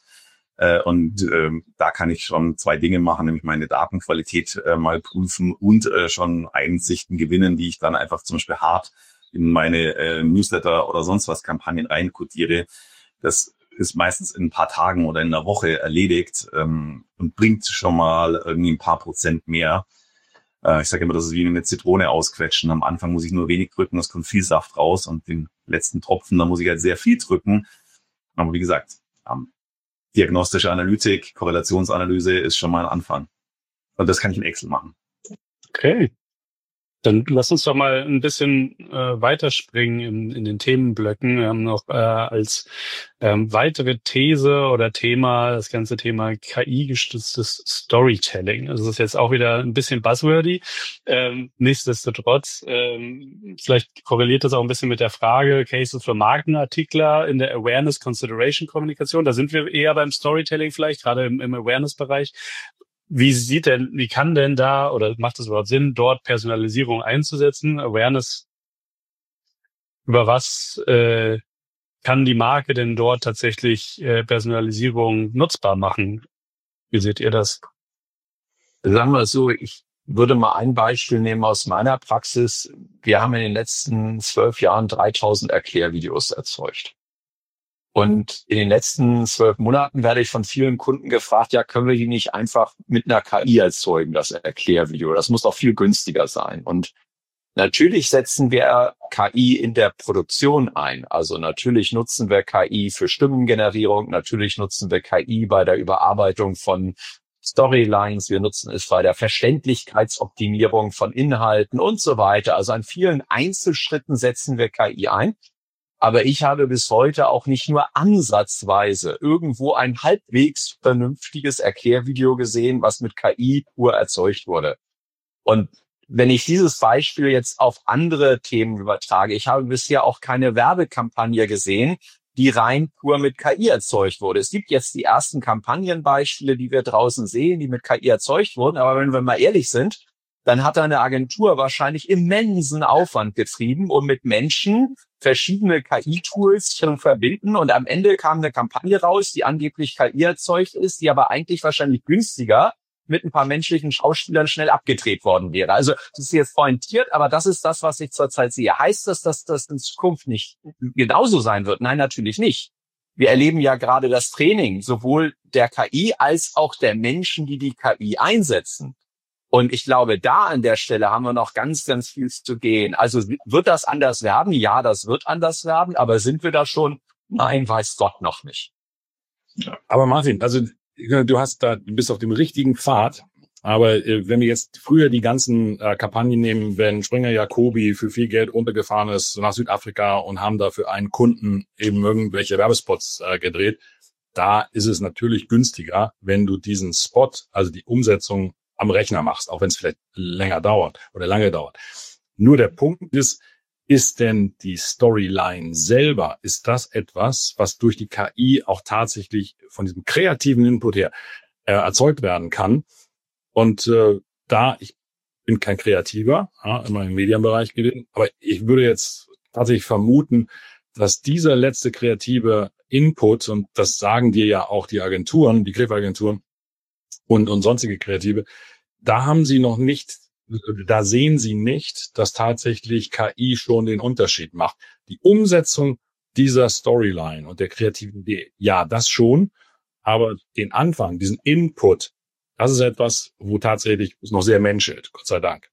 Und da kann ich schon 2 Dinge machen, nämlich meine Datenqualität mal prüfen und schon Einsichten gewinnen, die ich dann einfach zum Beispiel hart in meine Newsletter oder sonst was Kampagnen reinkodiere. Das ist meistens in ein paar Tagen oder in einer Woche erledigt und bringt schon mal irgendwie ein paar Prozent mehr. Ich sage immer, das ist wie eine Zitrone ausquetschen. Am Anfang muss ich nur wenig drücken, es kommt viel Saft raus und den letzten Tropfen, da muss ich halt sehr viel drücken. Aber wie gesagt, diagnostische Analytik, Korrelationsanalyse ist schon mal ein Anfang. Und das kann ich in Excel machen. Okay. Dann lass uns doch mal ein bisschen weiterspringen in den Themenblöcken. Wir haben noch als weitere These oder Thema das ganze Thema KI-gestütztes Storytelling. Also das ist jetzt auch wieder ein bisschen buzzwordy. Nichtsdestotrotz, vielleicht korreliert das auch ein bisschen mit der Frage Cases für Markenartikler in der Awareness-Consideration-Kommunikation. Da sind wir eher beim Storytelling vielleicht, gerade im Awareness-Bereich. Wie kann denn da, oder macht es überhaupt Sinn, dort Personalisierung einzusetzen? Awareness, über was kann die Marke denn dort tatsächlich Personalisierung nutzbar machen? Wie seht ihr das? Sagen wir so, ich würde mal ein Beispiel nehmen aus meiner Praxis. Wir haben in den letzten 12 Jahren 3000 Erklärvideos erzeugt. Und in den letzten 12 Monaten werde ich von vielen Kunden gefragt, ja, können wir die nicht einfach mit einer KI erzeugen, das Erklärvideo? Das muss doch viel günstiger sein. Und natürlich setzen wir KI in der Produktion ein. Also natürlich nutzen wir KI für Stimmengenerierung. Natürlich nutzen wir KI bei der Überarbeitung von Storylines. Wir nutzen es bei der Verständlichkeitsoptimierung von Inhalten und so weiter. Also an vielen Einzelschritten setzen wir KI ein. Aber ich habe bis heute auch nicht nur ansatzweise irgendwo ein halbwegs vernünftiges Erklärvideo gesehen, was mit KI pur erzeugt wurde. Und wenn ich dieses Beispiel jetzt auf andere Themen übertrage, ich habe bisher auch keine Werbekampagne gesehen, die rein pur mit KI erzeugt wurde. Es gibt jetzt die ersten Kampagnenbeispiele, die wir draußen sehen, die mit KI erzeugt wurden. Aber wenn wir mal ehrlich sind, dann hat eine Agentur wahrscheinlich immensen Aufwand getrieben, um mit Menschen verschiedene KI-Tools zu verbinden. Und am Ende kam eine Kampagne raus, die angeblich KI erzeugt ist, die aber eigentlich wahrscheinlich günstiger mit ein paar menschlichen Schauspielern schnell abgedreht worden wäre. Also das ist jetzt pointiert, aber das ist das, was ich zurzeit sehe. Heißt das, dass das in Zukunft nicht genauso sein wird? Nein, natürlich nicht. Wir erleben ja gerade das Training sowohl der KI als auch der Menschen, die die KI einsetzen. Und ich glaube, da an der Stelle haben wir noch ganz, ganz viel zu gehen. Also wird das anders werden? Ja, das wird anders werden. Aber sind wir da schon? Nein, weiß Gott noch nicht. Aber Martin, also du bist auf dem richtigen Pfad. Aber wenn wir jetzt früher die ganzen Kampagnen nehmen, wenn Springer Jacobi für viel Geld runtergefahren ist nach Südafrika und haben da für einen Kunden eben irgendwelche Werbespots gedreht, da ist es natürlich günstiger, wenn du diesen Spot, also die Umsetzung am Rechner machst, auch wenn es vielleicht lange dauert. Nur der Punkt ist denn die Storyline selber, ist das etwas, was durch die KI auch tatsächlich von diesem kreativen Input her erzeugt werden kann? Und ich bin kein Kreativer, immer im Medienbereich gewesen, aber ich würde jetzt tatsächlich vermuten, dass dieser letzte kreative Input, und das sagen dir ja auch die Agenturen, die Kreativagenturen, und sonstige Kreative, da sehen sie nicht, dass tatsächlich KI schon den Unterschied macht. Die Umsetzung dieser Storyline und der kreativen Idee, ja, das schon, aber den Anfang, diesen Input, das ist etwas, wo tatsächlich es noch sehr menschelt, Gott sei Dank.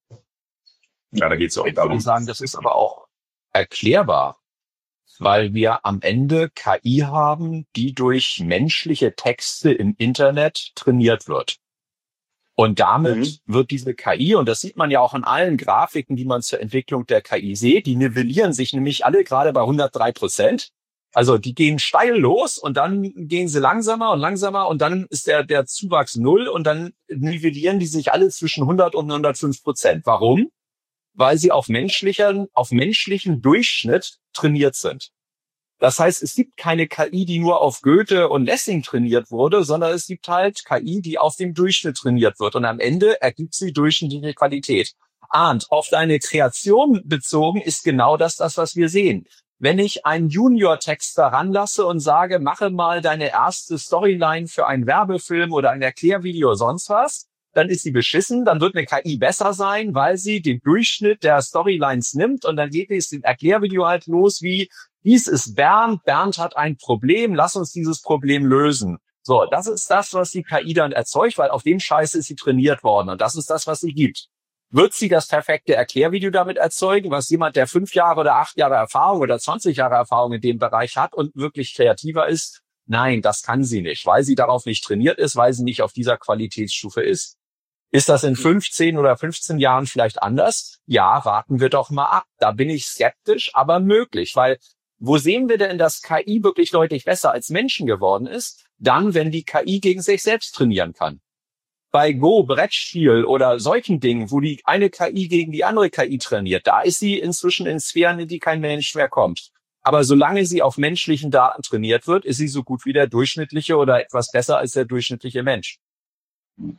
Ja, da geht's auch Ich darum. würde sagen, das ist aber auch erklärbar, weil wir am Ende KI haben, die durch menschliche Texte im Internet trainiert wird. Und damit wird diese KI, und das sieht man ja auch in allen Grafiken, die man zur Entwicklung der KI sieht, die nivellieren sich nämlich alle gerade bei 103%. Also die gehen steil los und dann gehen sie langsamer und dann ist der Zuwachs 0 und dann nivellieren die sich alle zwischen 100 und 105%. Warum? Weil sie auf menschlichen Durchschnitt trainiert sind. Das heißt, es gibt keine KI, die nur auf Goethe und Lessing trainiert wurde, sondern es gibt halt KI, die auf dem Durchschnitt trainiert wird. Und am Ende ergibt sie durchschnittliche Qualität. Und auf deine Kreation bezogen ist genau das, was wir sehen. Wenn ich einen Junior-Texter ranlasse und sage, mache mal deine erste Storyline für einen Werbefilm oder ein Erklärvideo oder sonst was, dann ist sie beschissen, dann wird eine KI besser sein, weil sie den Durchschnitt der Storylines nimmt und dann geht es im Erklärvideo halt los wie, dies ist Bernd hat ein Problem, lass uns dieses Problem lösen. So, das ist das, was die KI dann erzeugt, weil auf dem Scheiß ist sie trainiert worden und das ist das, was sie gibt. Wird sie das perfekte Erklärvideo damit erzeugen, was jemand, der 5 Jahre oder 8 Jahre Erfahrung oder 20 Jahre Erfahrung in dem Bereich hat und wirklich kreativer ist? Nein, das kann sie nicht, weil sie darauf nicht trainiert ist, weil sie nicht auf dieser Qualitätsstufe ist. Ist das in 15 oder 15 Jahren vielleicht anders? Ja, warten wir doch mal ab. Da bin ich skeptisch, aber möglich, weil wo sehen wir denn, dass KI wirklich deutlich besser als Menschen geworden ist? Dann, wenn die KI gegen sich selbst trainieren kann. Bei Go, Brettspiel oder solchen Dingen, wo die eine KI gegen die andere KI trainiert, da ist sie inzwischen in Sphären, in die kein Mensch mehr kommt. Aber solange sie auf menschlichen Daten trainiert wird, ist sie so gut wie der durchschnittliche oder etwas besser als der durchschnittliche Mensch.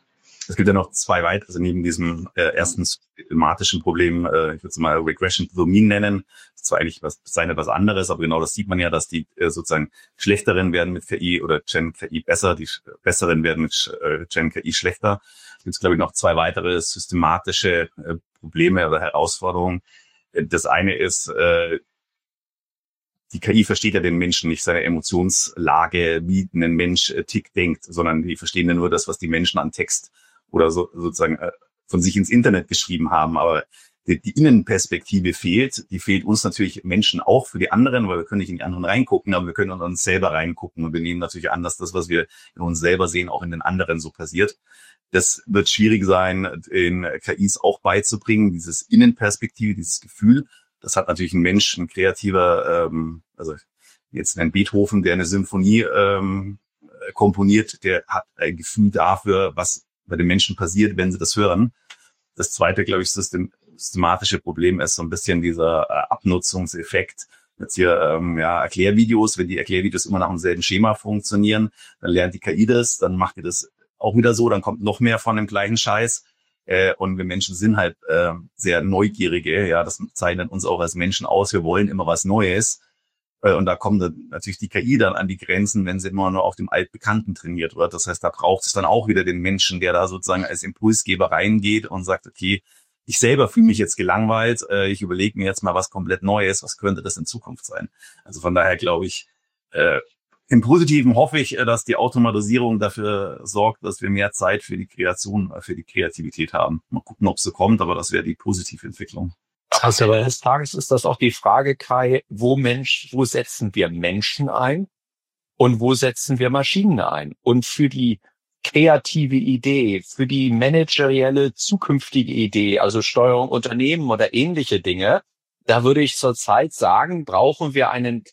Es gibt ja noch zwei weitere, also neben diesem ersten systematischen Problem, ich würde es mal Regression to the Mean nennen. Das ist zwar eigentlich was anderes, aber genau das sieht man ja, dass die sozusagen Schlechteren werden mit KI oder Gen KI besser, die Besseren werden mit Gen KI schlechter. Es gibt, glaube ich, noch zwei weitere systematische Probleme oder Herausforderungen. Das eine ist, die KI versteht ja den Menschen nicht, seine Emotionslage, wie ein Mensch tickt, denkt, sondern die verstehen ja nur das, was die Menschen an Text oder so sozusagen von sich ins Internet geschrieben haben. Aber die Innenperspektive fehlt. Die fehlt uns natürlich Menschen auch für die anderen, weil wir können nicht in die anderen reingucken, aber wir können in uns selber reingucken und wir nehmen natürlich an, dass das, was wir in uns selber sehen, auch in den anderen so passiert. Das wird schwierig sein, in KIs auch beizubringen, dieses Innenperspektive, dieses Gefühl. Das hat natürlich ein Mensch, ein kreativer, also jetzt ein Beethoven, der eine Symphonie komponiert, der hat ein Gefühl dafür, was bei den Menschen passiert, wenn sie das hören. Das zweite, glaube ich, systematische Problem ist so ein bisschen dieser Abnutzungseffekt. Jetzt hier Erklärvideos, wenn die Erklärvideos immer nach demselben Schema funktionieren, dann lernt die KI das, dann macht die das auch wieder so, dann kommt noch mehr von dem gleichen Scheiß. Und wir Menschen sind halt sehr Neugierige, ja, das zeichnet uns auch als Menschen aus. Wir wollen immer was Neues. Und da kommt dann natürlich die KI dann an die Grenzen, wenn sie immer nur auf dem Altbekannten trainiert wird. Das heißt, da braucht es dann auch wieder den Menschen, der da sozusagen als Impulsgeber reingeht und sagt, okay, ich selber fühle mich jetzt gelangweilt, ich überlege mir jetzt mal was komplett Neues, was könnte das in Zukunft sein? Also von daher glaube ich, im Positiven hoffe ich, dass die Automatisierung dafür sorgt, dass wir mehr Zeit für die Kreation, für die Kreativität haben. Mal gucken, ob sie kommt, aber das wäre die positive Entwicklung. Also am Ende des Tages ist das auch die Frage, Kai, wo setzen wir Menschen ein und wo setzen wir Maschinen ein? Und für die kreative Idee, für die managerielle zukünftige Idee, also Steuerung Unternehmen oder ähnliche Dinge, da würde ich zurzeit sagen, brauchen wir eine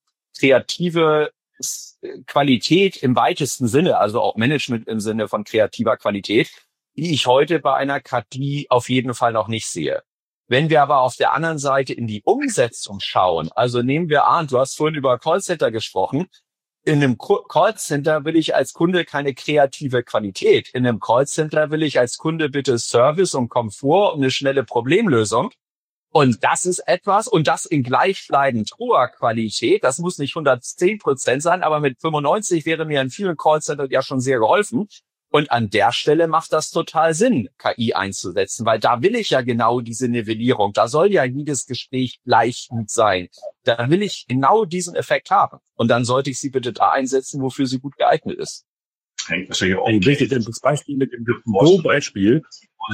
kreative Qualität im weitesten Sinne, also auch Management im Sinne von kreativer Qualität, die ich heute bei einer KI auf jeden Fall noch nicht sehe. Wenn wir aber auf der anderen Seite in die Umsetzung schauen, also nehmen wir an, du hast vorhin über Callcenter gesprochen. In einem Callcenter will ich als Kunde keine kreative Qualität. In einem Callcenter will ich als Kunde bitte Service und Komfort und eine schnelle Problemlösung. Und das ist etwas, und das in gleichbleibend hoher Qualität. Das muss nicht 110% sein, aber mit 95 wäre mir in vielen Callcentern ja schon sehr geholfen. Und an der Stelle macht das total Sinn, KI einzusetzen, weil da will ich ja genau diese Nivellierung. Da soll ja jedes Gespräch gleich gut sein. Da will ich genau diesen Effekt haben. Und dann sollte ich sie bitte da einsetzen, wofür sie gut geeignet ist. Ein wichtiges Beispiel mit dem Go-Beispiel,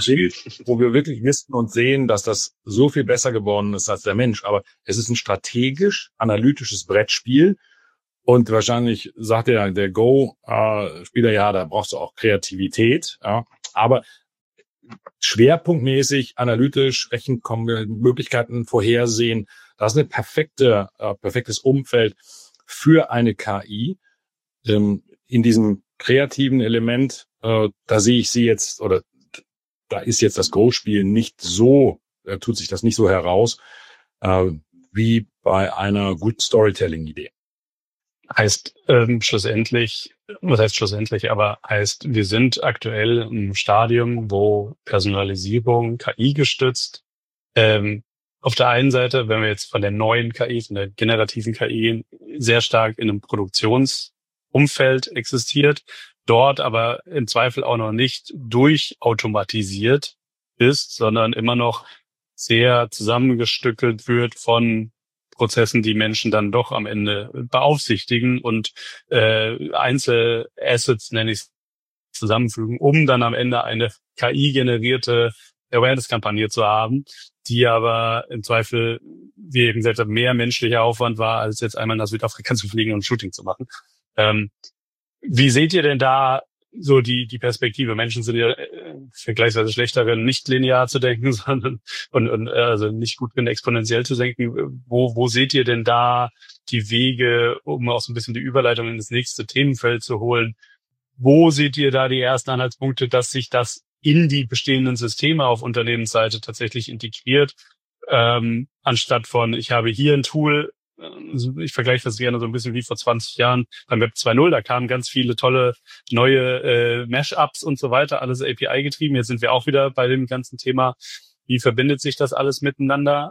wo wir wirklich wissen und sehen, dass das so viel besser geworden ist als der Mensch. Aber es ist ein strategisch-analytisches Brettspiel. Und wahrscheinlich sagt der Go-Spieler, ja, da brauchst du auch Kreativität. Ja. Aber schwerpunktmäßig, analytisch, Rechenmöglichkeiten vorhersehen, das ist ein perfektes Umfeld für eine KI. In diesem kreativen Element, da sehe ich sie jetzt, oder da ist jetzt das Go-Spiel nicht so, tut sich das nicht so heraus, wie bei einer Good Storytelling-Idee. Heißt schlussendlich, aber heißt, wir sind aktuell im Stadium, wo Personalisierung, KI gestützt, auf der einen Seite, wenn wir jetzt von der neuen KI, von der generativen KI sehr stark in einem Produktionsumfeld existiert, dort aber im Zweifel auch noch nicht durchautomatisiert ist, sondern immer noch sehr zusammengestückelt wird von Prozessen, die Menschen dann doch am Ende beaufsichtigen und Einzelassets, nenne ich es, zusammenfügen, um dann am Ende eine KI-generierte Awareness-Kampagne zu haben, die aber im Zweifel, wie eben gesagt, mehr menschlicher Aufwand war, als jetzt einmal nach Südafrika zu fliegen und ein Shooting zu machen. Wie seht ihr denn da so die Perspektive? Menschen sind ja vergleichsweise schlechter darin, nicht linear zu denken, sondern und also nicht gut drin, exponentiell zu denken. Wo seht ihr denn da die Wege, um auch so ein bisschen die Überleitung in das nächste Themenfeld zu holen? Wo seht ihr da die ersten Anhaltspunkte, dass sich das in die bestehenden Systeme auf Unternehmensseite tatsächlich integriert, anstatt von, ich habe hier ein Tool, ich vergleiche das gerne so ein bisschen wie vor 20 Jahren beim Web 2.0. Da kamen ganz viele tolle neue Mashups und so weiter, alles API getrieben. Jetzt sind wir auch wieder bei dem ganzen Thema, wie verbindet sich das alles miteinander?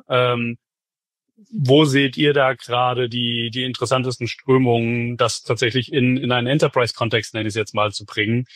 Wo seht ihr da gerade die interessantesten Strömungen, das tatsächlich in einen Enterprise-Kontext, nenne ich es jetzt mal, zu bringen,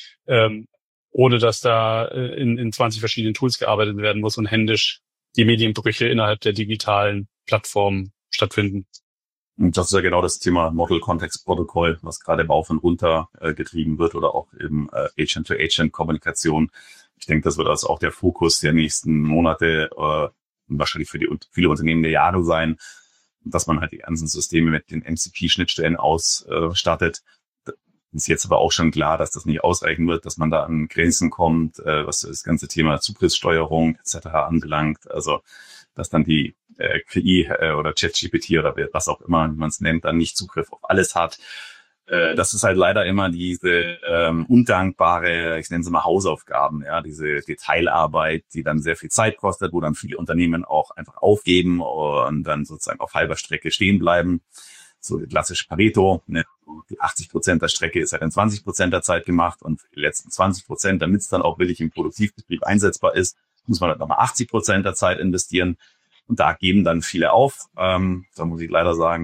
ohne dass da in 20 verschiedenen Tools gearbeitet werden muss und händisch die Medienbrüche innerhalb der digitalen Plattformen stattfinden? Und das ist ja genau das Thema Model Context Protocol, was gerade rauf und runter getrieben wird, oder auch eben Agent-to-Agent-Kommunikation. Ich denke, das wird also auch der Fokus der nächsten Monate und wahrscheinlich für viele Unternehmen der Jahre sein, dass man halt die ganzen Systeme mit den MCP-Schnittstellen ausstattet. Ist jetzt aber auch schon klar, dass das nicht ausreichen wird, dass man da an Grenzen kommt, was das ganze Thema Zugriffssteuerung etc. anbelangt. Also dass dann die KI oder ChatGPT oder was auch immer, wie man es nennt, dann nicht Zugriff auf alles hat. Das ist halt leider immer diese undankbare, ich nenne sie mal Hausaufgaben, ja, diese Detailarbeit, die dann sehr viel Zeit kostet, wo dann viele Unternehmen auch einfach aufgeben und dann sozusagen auf halber Strecke stehen bleiben. So die klassische Pareto, ne? Die 80% der Strecke ist halt in 20% der Zeit gemacht und die letzten 20%, damit es dann auch wirklich im Produktivbetrieb einsetzbar ist, muss man halt nochmal 80% der Zeit investieren. Und da geben dann viele auf. Da muss ich leider sagen,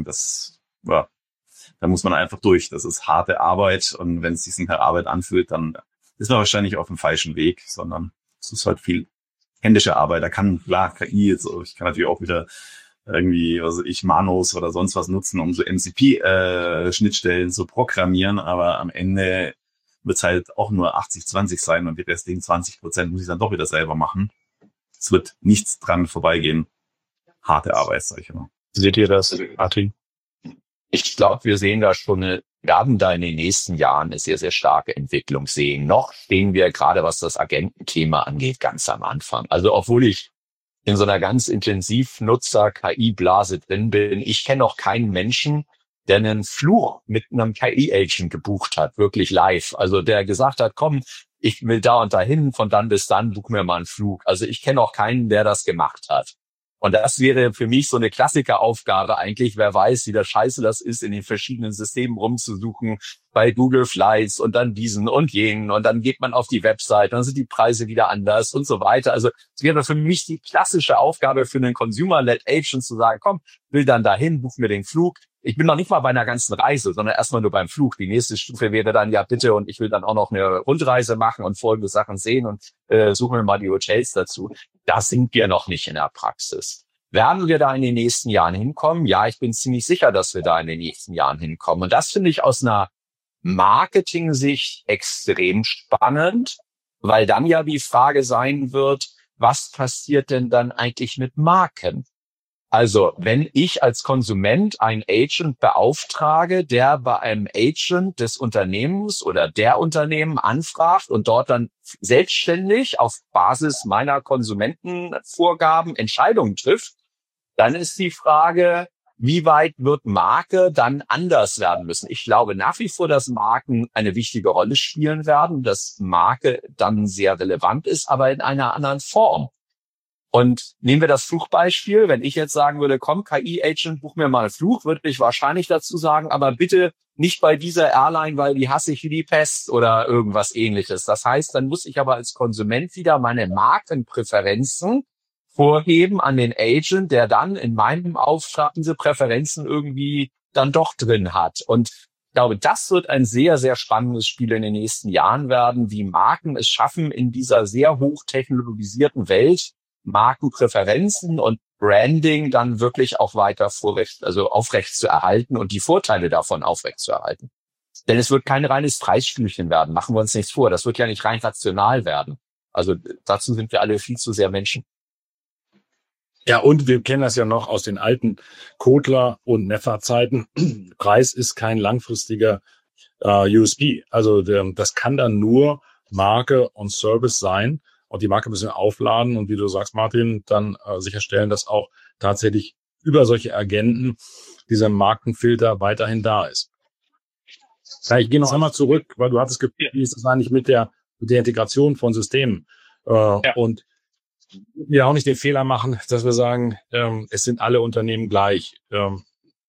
da muss man einfach durch. Das ist harte Arbeit. Und wenn es sich nicht nach Arbeit anfühlt, dann ist man wahrscheinlich auf dem falschen Weg, sondern es ist halt viel händische Arbeit. Da kann, klar, KI, ich kann natürlich auch wieder irgendwie, Manos oder sonst was nutzen, um so MCP-Schnittstellen zu programmieren. Aber am Ende wird es halt auch nur 80-20 sein und die restlichen 20% muss ich dann doch wieder selber machen. Es wird nichts dran vorbeigehen. Harte Arbeit, sag ich immer. Seht ihr das, Martin? Ich glaube, wir werden da in den nächsten Jahren eine sehr, sehr starke Entwicklung sehen. Noch stehen wir gerade, was das Agententhema angeht, ganz am Anfang. Also obwohl ich in so einer ganz intensiv Nutzer-KI-Blase drin bin, ich kenne noch keinen Menschen, der einen Flug mit einem KI-Agent gebucht hat, wirklich live. Also der gesagt hat, komm, ich will da und dahin, von dann bis dann, buch mir mal einen Flug. Also ich kenne auch keinen, der das gemacht hat. Und das wäre für mich so eine Klassikeraufgabe eigentlich. Wer weiß, wie das scheiße das ist, in den verschiedenen Systemen rumzusuchen, bei Google Flights und dann diesen und jenen. Und dann geht man auf die Website, dann sind die Preise wieder anders und so weiter. Also es wäre für mich die klassische Aufgabe für einen Consumer-led Agent zu sagen, komm, will dann dahin, buch mir den Flug. Ich bin noch nicht mal bei einer ganzen Reise, sondern erstmal nur beim Flug. Die nächste Stufe wäre dann, ja bitte, und ich will dann auch noch eine Rundreise machen und folgende Sachen sehen und suchen wir mal die Hotels dazu. Da sind wir noch nicht in der Praxis. Werden wir da in den nächsten Jahren hinkommen? Ja, ich bin ziemlich sicher, dass wir da in den nächsten Jahren hinkommen. Und das finde ich aus einer Marketing-Sicht extrem spannend, weil dann ja die Frage sein wird, was passiert denn dann eigentlich mit Marken? Also, wenn ich als Konsument einen Agent beauftrage, der bei einem Agent des Unternehmens oder der Unternehmen anfragt und dort dann selbstständig auf Basis meiner Konsumentenvorgaben Entscheidungen trifft, dann ist die Frage, wie weit wird Marke dann anders werden müssen? Ich glaube nach wie vor, dass Marken eine wichtige Rolle spielen werden, dass Marke dann sehr relevant ist, aber in einer anderen Form. Und nehmen wir das Flugbeispiel. Wenn ich jetzt sagen würde, komm, KI-Agent, buch mir mal einen Flug, würde ich wahrscheinlich dazu sagen, aber bitte nicht bei dieser Airline, weil die hasse ich wie die Pest oder irgendwas Ähnliches. Das heißt, dann muss ich aber als Konsument wieder meine Markenpräferenzen vorheben an den Agent, der dann in meinem Auftrag diese Präferenzen irgendwie dann doch drin hat. Und ich glaube, das wird ein sehr, sehr spannendes Spiel in den nächsten Jahren werden, wie Marken es schaffen, in dieser sehr hochtechnologisierten Welt Markenpräferenzen und Branding dann wirklich auch weiter aufrecht zu erhalten und die Vorteile davon aufrecht zu erhalten. Denn es wird kein reines Preisspielchen werden, machen wir uns nichts vor. Das wird ja nicht rein rational werden. Also dazu sind wir alle viel zu sehr Menschen. Ja, und wir kennen das ja noch aus den alten Kotler- und Neffer-Zeiten. Preis ist kein langfristiger USP. Also das kann dann nur Marke und Service sein. Und die Marke müssen wir aufladen und wie du sagst, Martin, dann sicherstellen, dass auch tatsächlich über solche Agenten dieser Markenfilter weiterhin da ist. Ja, ich gehe noch einmal zurück, weil du hattest gefragt, wie ist das eigentlich mit der Integration von Systemen? Und wir auch nicht den Fehler machen, dass wir sagen, es sind alle Unternehmen gleich.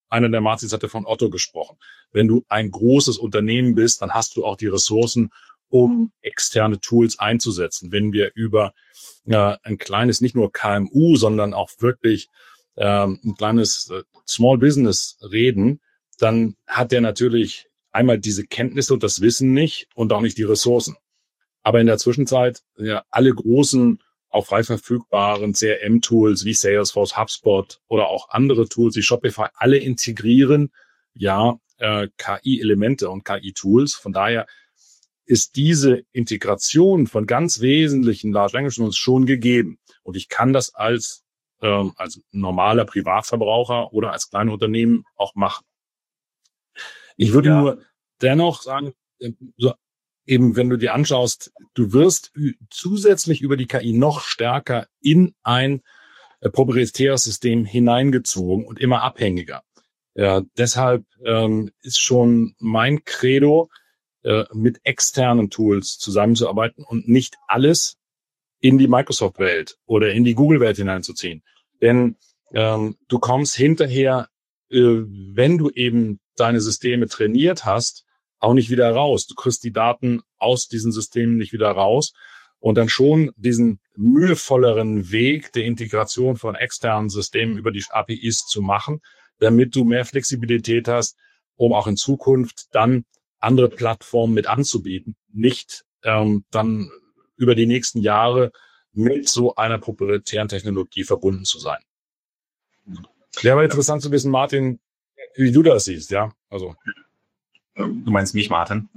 einer der Marzis hatte von Otto gesprochen. Wenn du ein großes Unternehmen bist, dann hast du auch die Ressourcen, um externe Tools einzusetzen. Wenn wir über ein kleines, nicht nur KMU, sondern auch wirklich ein kleines Small Business reden, dann hat der natürlich einmal diese Kenntnisse und das Wissen nicht und auch nicht die Ressourcen. Aber in der Zwischenzeit, ja, alle großen, auch frei verfügbaren CRM-Tools wie Salesforce, HubSpot oder auch andere Tools wie Shopify, alle integrieren KI-Elemente und KI-Tools. Von daher ist diese Integration von ganz wesentlichen Large Language Models schon gegeben. Und ich kann das als normaler Privatverbraucher oder als kleines Unternehmen auch machen. Ich würde nur dennoch sagen, eben wenn du dir anschaust, du wirst zusätzlich über die KI noch stärker in ein proprietäres System hineingezogen und immer abhängiger. Ja, deshalb ist schon mein Credo, mit externen Tools zusammenzuarbeiten und nicht alles in die Microsoft-Welt oder in die Google-Welt hineinzuziehen. Denn du kommst hinterher, wenn du eben deine Systeme trainiert hast, auch nicht wieder raus. Du kriegst die Daten aus diesen Systemen nicht wieder raus und dann schon diesen mühevolleren Weg der Integration von externen Systemen über die APIs zu machen, damit du mehr Flexibilität hast, um auch in Zukunft dann andere Plattformen mit anzubieten, nicht dann über die nächsten Jahre mit so einer proprietären Technologie verbunden zu sein. Wäre aber interessant zu wissen, Martin, wie du das siehst, ja? Also. Du meinst mich, Martin?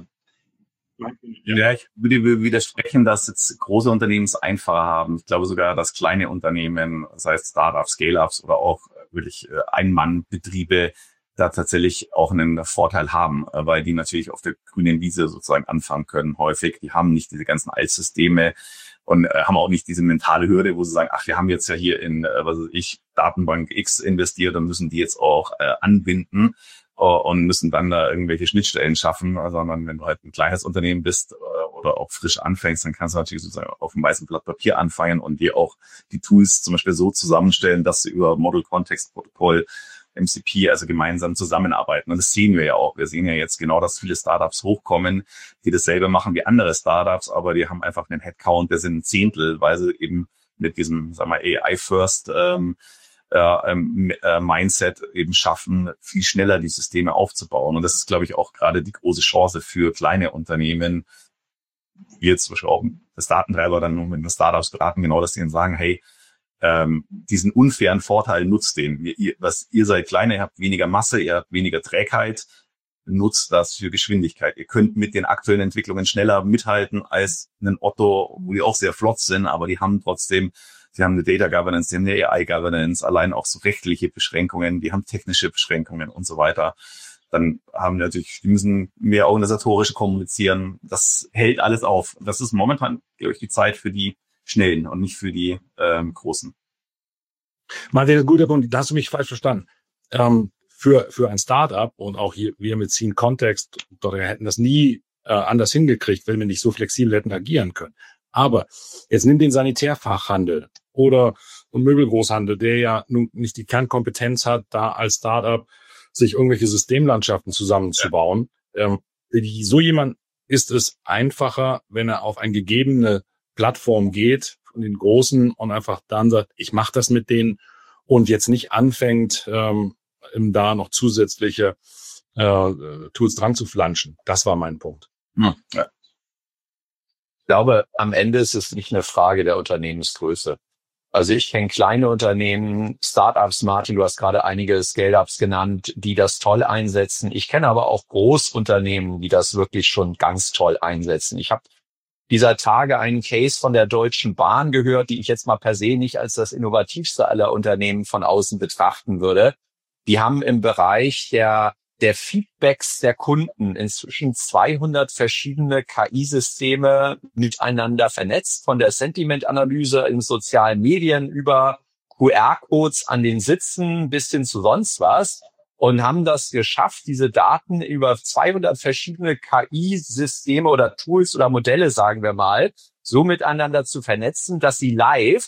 Ja, ich würde widersprechen, dass jetzt große Unternehmen es einfacher haben. Ich glaube sogar, dass kleine Unternehmen, das heißt Startups, Scale-Ups oder auch wirklich Ein-Mann-Betriebe, da tatsächlich auch einen Vorteil haben, weil die natürlich auf der grünen Wiese sozusagen anfangen können häufig. Die haben nicht diese ganzen Altsysteme und haben auch nicht diese mentale Hürde, wo sie sagen, ach, wir haben jetzt ja hier in, Datenbank X investiert und müssen die jetzt auch anbinden und müssen dann da irgendwelche Schnittstellen schaffen, sondern wenn du halt ein kleines Unternehmen bist oder auch frisch anfängst, dann kannst du natürlich sozusagen auf einem weißen Blatt Papier anfangen und dir auch die Tools zum Beispiel so zusammenstellen, dass sie über Model Context Protocol MCP, also gemeinsam zusammenarbeiten. Und das sehen wir ja auch. Wir sehen ja jetzt genau, dass viele Startups hochkommen, die dasselbe machen wie andere Startups, aber die haben einfach einen Headcount, der sind ein Zehntel, weil sie eben mit diesem, sagen wir, AI-First Mindset eben schaffen, viel schneller die Systeme aufzubauen. Und das ist, glaube ich, auch gerade die große Chance für kleine Unternehmen, wie jetzt zum Beispiel auch das Datentreiber dann nur mit den Startups beraten, genau, dass die dann sagen, hey, diesen unfairen Vorteil nutzt den. Ihr seid kleiner, ihr habt weniger Masse, ihr habt weniger Trägheit, nutzt das für Geschwindigkeit. Ihr könnt mit den aktuellen Entwicklungen schneller mithalten als einen Otto, wo die auch sehr flott sind, aber die haben trotzdem, sie haben eine Data Governance, sie haben eine AI Governance, allein auch so rechtliche Beschränkungen, die haben technische Beschränkungen und so weiter. Dann haben die natürlich, die müssen mehr organisatorisch kommunizieren. Das hält alles auf. Das ist momentan, glaube ich, die Zeit für die Schnellen und nicht für die Großen. Martin, ein guter Punkt, da hast du mich falsch verstanden. Für ein Startup und auch hier wir mit Scene Context, wir hätten das nie anders hingekriegt, wenn wir nicht so flexibel hätten agieren können. Aber jetzt nimm den Sanitärfachhandel oder einen Möbelgroßhandel, der ja nun nicht die Kernkompetenz hat, da als Startup sich irgendwelche Systemlandschaften zusammenzubauen. Für so jemand ist es einfacher, wenn er auf eine gegebene Plattform geht von den Großen und einfach dann sagt, ich mache das mit denen und jetzt nicht anfängt, da noch zusätzliche Tools dran zu flanschen. Das war mein Punkt. Ja. Ich glaube, am Ende ist es nicht eine Frage der Unternehmensgröße. Also ich kenne kleine Unternehmen, Startups, Martin, du hast gerade einige Scale-Ups genannt, die das toll einsetzen. Ich kenne aber auch Großunternehmen, die das wirklich schon ganz toll einsetzen. Ich habe dieser Tage einen Case von der Deutschen Bahn gehört, die ich jetzt mal per se nicht als das innovativste aller Unternehmen von außen betrachten würde. Die haben im Bereich der Feedbacks der Kunden inzwischen 200 verschiedene KI-Systeme miteinander vernetzt, von der Sentimentanalyse in sozialen Medien über QR-Codes an den Sitzen bis hin zu sonst was. Und haben das geschafft, diese Daten über 200 verschiedene KI-Systeme oder Tools oder Modelle, sagen wir mal, so miteinander zu vernetzen, dass sie live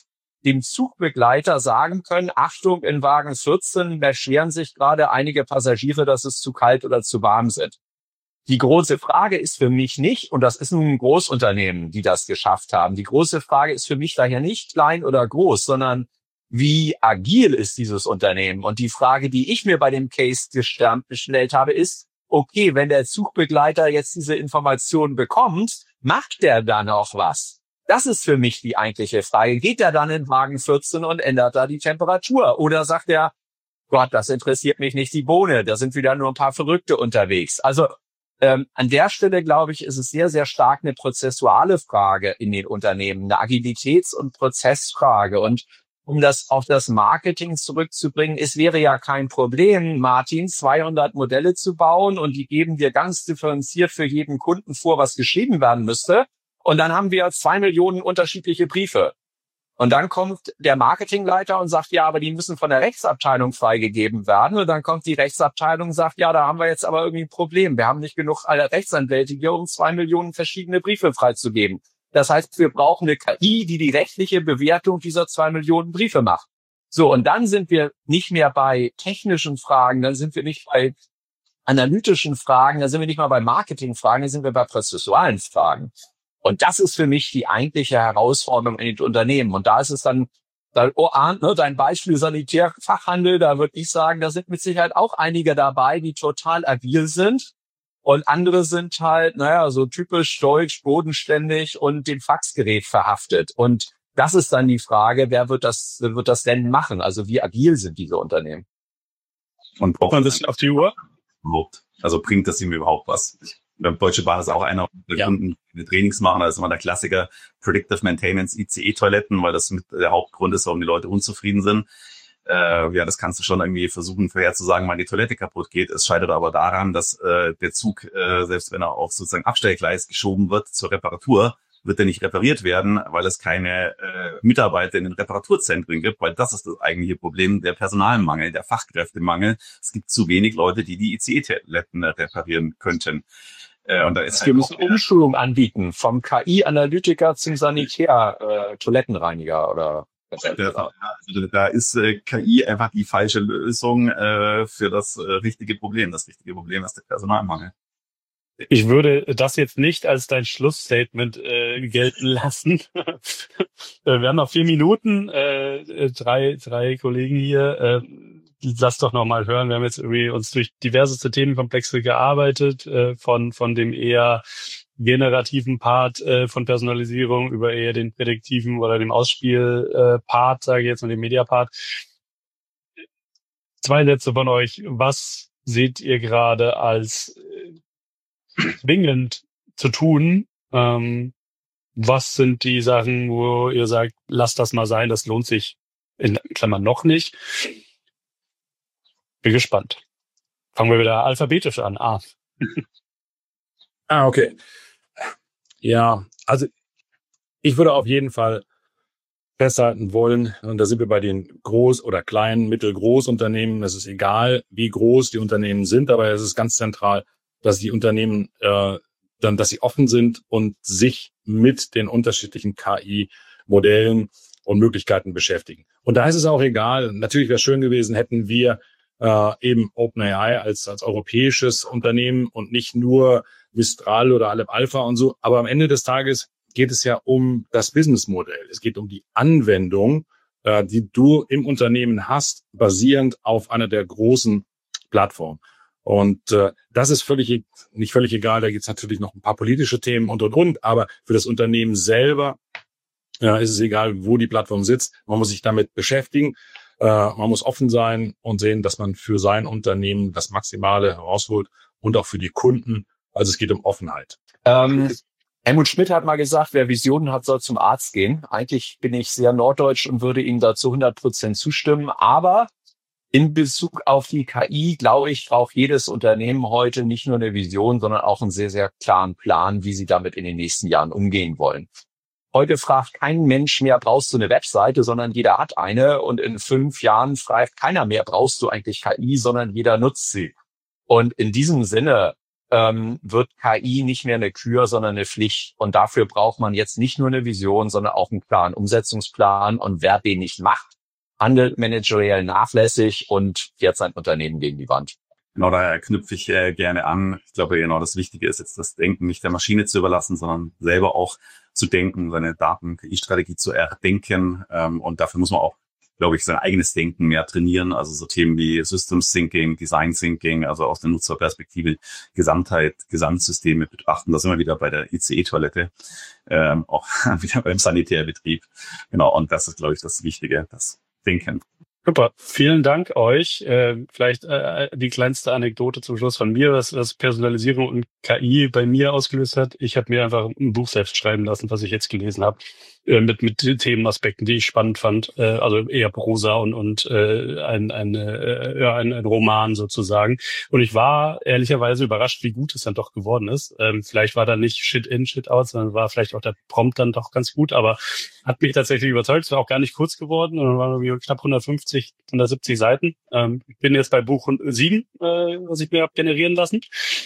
dem Zugbegleiter sagen können, Achtung, in Wagen 14 beschweren sich gerade einige Passagiere, dass es zu kalt oder zu warm sind. Die große Frage ist für mich nicht, und das ist ein Großunternehmen, die das geschafft haben, die große Frage ist für mich daher nicht klein oder groß, sondern wie agil ist dieses Unternehmen? Und die Frage, die ich mir bei dem Case gestellt habe, ist, okay, wenn der Zugbegleiter jetzt diese Informationen bekommt, macht der dann auch was? Das ist für mich die eigentliche Frage. Geht er dann in Wagen 14 und ändert da die Temperatur? Oder sagt er, Gott, das interessiert mich nicht die Bohne, da sind wieder nur ein paar Verrückte unterwegs. Also an der Stelle, glaube ich, ist es sehr, sehr stark eine prozessuale Frage in den Unternehmen, eine Agilitäts- und Prozessfrage. Und um das auf das Marketing zurückzubringen, es wäre ja kein Problem, Martin, 200 Modelle zu bauen und die geben dir ganz differenziert für jeden Kunden vor, was geschrieben werden müsste. Und dann haben wir 2 Millionen unterschiedliche Briefe. Und dann kommt der Marketingleiter und sagt, ja, aber die müssen von der Rechtsabteilung freigegeben werden. Und dann kommt die Rechtsabteilung und sagt, ja, da haben wir jetzt aber irgendwie ein Problem. Wir haben nicht genug Rechtsanwälte hier, um 2 Millionen verschiedene Briefe freizugeben. Das heißt, wir brauchen eine KI, die rechtliche Bewertung dieser 2 Millionen Briefe macht. So, und dann sind wir nicht mehr bei technischen Fragen, dann sind wir nicht bei analytischen Fragen, dann sind wir nicht mal bei Marketingfragen, dann sind wir bei prozessualen Fragen. Und das ist für mich die eigentliche Herausforderung in den Unternehmen. Und da ist es dann, Arndt, ne, dein Beispiel Sanitärfachhandel, da würde ich sagen, da sind mit Sicherheit auch einige dabei, die total agil sind. Und andere sind halt, so typisch deutsch, bodenständig und dem Faxgerät verhaftet. Und das ist dann die Frage, wer wird das denn machen? Also wie agil sind diese Unternehmen? Und braucht man ein bisschen auf die Uhr? Also bringt das ihm überhaupt was? Deutsche Bahn ist auch einer der Kunden, die Trainings machen. Da ist immer der Klassiker Predictive Maintenance ICE-Toiletten, weil das mit der Hauptgrund ist, warum die Leute unzufrieden sind. Das kannst du schon irgendwie versuchen vorherzusagen, wann die Toilette kaputt geht. Es scheitert aber daran, dass der Zug, selbst wenn er auf sozusagen Abstellgleis geschoben wird zur Reparatur, wird er nicht repariert werden, weil es keine Mitarbeiter in den Reparaturzentren gibt, weil das ist das eigentliche Problem, der Personalmangel, der Fachkräftemangel. Es gibt zu wenig Leute, die ICE-Toiletten reparieren könnten. Und da ist wir müssen Umschulung anbieten, vom KI-Analytiker zum Sanitär-Toilettenreiniger oder... Da ist KI einfach die falsche Lösung für das richtige Problem. Das richtige Problem ist der Personalmangel. Ich würde das jetzt nicht als dein Schlussstatement gelten lassen. Wir haben noch 4 Minuten, drei Kollegen hier. Lass doch noch mal hören. Wir haben jetzt irgendwie uns durch diverseste Themenkomplexe gearbeitet, von dem eher generativen Part von Personalisierung über eher den prädiktiven oder dem Ausspiel-Part, sage ich jetzt mal, den Media-Part. 2 Sätze von euch. Was seht ihr gerade als zwingend zu tun? Was sind die Sachen, wo ihr sagt, lasst das mal sein, das lohnt sich in Klammern noch nicht? Bin gespannt. Fangen wir wieder alphabetisch an. Okay. Ja, also ich würde auf jeden Fall festhalten wollen, und da sind wir bei den Groß- oder kleinen, Mittelgroßunternehmen, es ist egal, wie groß die Unternehmen sind, aber es ist ganz zentral, dass die Unternehmen dass sie offen sind und sich mit den unterschiedlichen KI-Modellen und Möglichkeiten beschäftigen. Und da ist es auch egal, natürlich wäre es schön gewesen, hätten wir eben OpenAI als europäisches Unternehmen und nicht nur Mistral oder Aleph Alpha und so. Aber am Ende des Tages geht es ja um das Businessmodell. Es geht um die Anwendung, die du im Unternehmen hast, basierend auf einer der großen Plattformen. Und das ist nicht völlig egal. Da gibt es natürlich noch ein paar politische Themen und. Aber für das Unternehmen selber ist es egal, wo die Plattform sitzt. Man muss sich damit beschäftigen. Man muss offen sein und sehen, dass man für sein Unternehmen das Maximale herausholt und auch für die Kunden. Also es geht um Offenheit. Helmut Schmidt hat mal gesagt, wer Visionen hat, soll zum Arzt gehen. Eigentlich bin ich sehr norddeutsch und würde Ihnen dazu 100% zustimmen. Aber in Bezug auf die KI, glaube ich, braucht jedes Unternehmen heute nicht nur eine Vision, sondern auch einen sehr, sehr klaren Plan, wie sie damit in den nächsten Jahren umgehen wollen. Heute fragt kein Mensch mehr, brauchst du eine Webseite, sondern jeder hat eine. Und in 5 Jahren fragt keiner mehr, brauchst du eigentlich KI, sondern jeder nutzt sie. Und in diesem Sinne wird KI nicht mehr eine Kür, sondern eine Pflicht. Und dafür braucht man jetzt nicht nur eine Vision, sondern auch einen klaren Umsetzungsplan. Und wer den nicht macht, handelt manageriell nachlässig und fährt sein Unternehmen gegen die Wand. Genau, da knüpfe ich gerne an. Ich glaube, genau das Wichtige ist jetzt, das Denken nicht der Maschine zu überlassen, sondern selber auch zu denken, seine Daten-KI-Strategie zu erdenken. Und dafür muss man auch, glaube ich, sein eigenes Denken mehr trainieren. Also so Themen wie Systems Thinking, Design Thinking, also aus der Nutzerperspektive Gesamtheit, Gesamtsysteme betrachten. Da sind wir wieder bei der ICE-Toilette, auch wieder beim Sanitärbetrieb. Genau, und das ist, glaube ich, das Wichtige, das Denken. Super, vielen Dank euch. Vielleicht die kleinste Anekdote zum Schluss von mir, was Personalisierung und KI bei mir ausgelöst hat. Ich habe mir einfach ein Buch selbst schreiben lassen, was ich jetzt gelesen habe, mit Themenaspekten, die ich spannend fand. Also eher Prosa und ein Roman sozusagen. Und ich war ehrlicherweise überrascht, wie gut es dann doch geworden ist. Vielleicht war da nicht Shit in, Shit out, sondern war vielleicht auch der Prompt dann doch ganz gut, aber hat mich tatsächlich überzeugt. Es war auch gar nicht kurz geworden, und waren irgendwie knapp 170 Seiten. Ich bin jetzt bei Buch 7, was ich mir habe generieren lassen.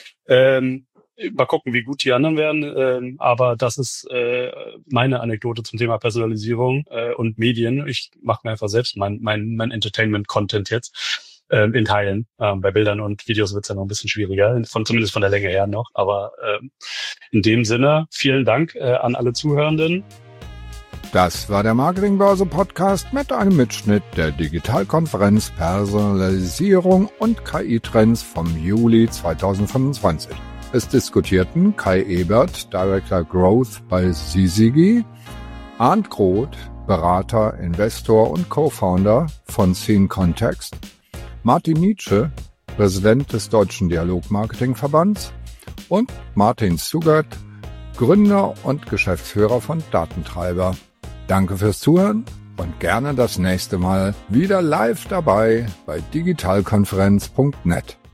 Mal gucken, wie gut die anderen werden. Aber das ist meine Anekdote zum Thema Personalisierung und Medien. Ich mache mir einfach selbst mein Entertainment-Content jetzt in Teilen. Bei Bildern und Videos wird es ja noch ein bisschen schwieriger, zumindest von der Länge her noch. Aber in dem Sinne, vielen Dank an alle Zuhörenden. Das war der Marketingbörse-Podcast mit einem Mitschnitt der Digitalkonferenz Personalisierung und KI-Trends vom Juli 2025. Es diskutierten Kai Ebert, Director Growth bei Syzygy, Arndt Groth, Berater, Investor und Co-Founder von Scene Context, Martin Nietzsche, Präsident des Deutschen Dialog-Marketing-Verbands und Martin Zugert, Gründer und Geschäftsführer von Datentreiber. Danke fürs Zuhören und gerne das nächste Mal wieder live dabei bei digitalkonferenz.net.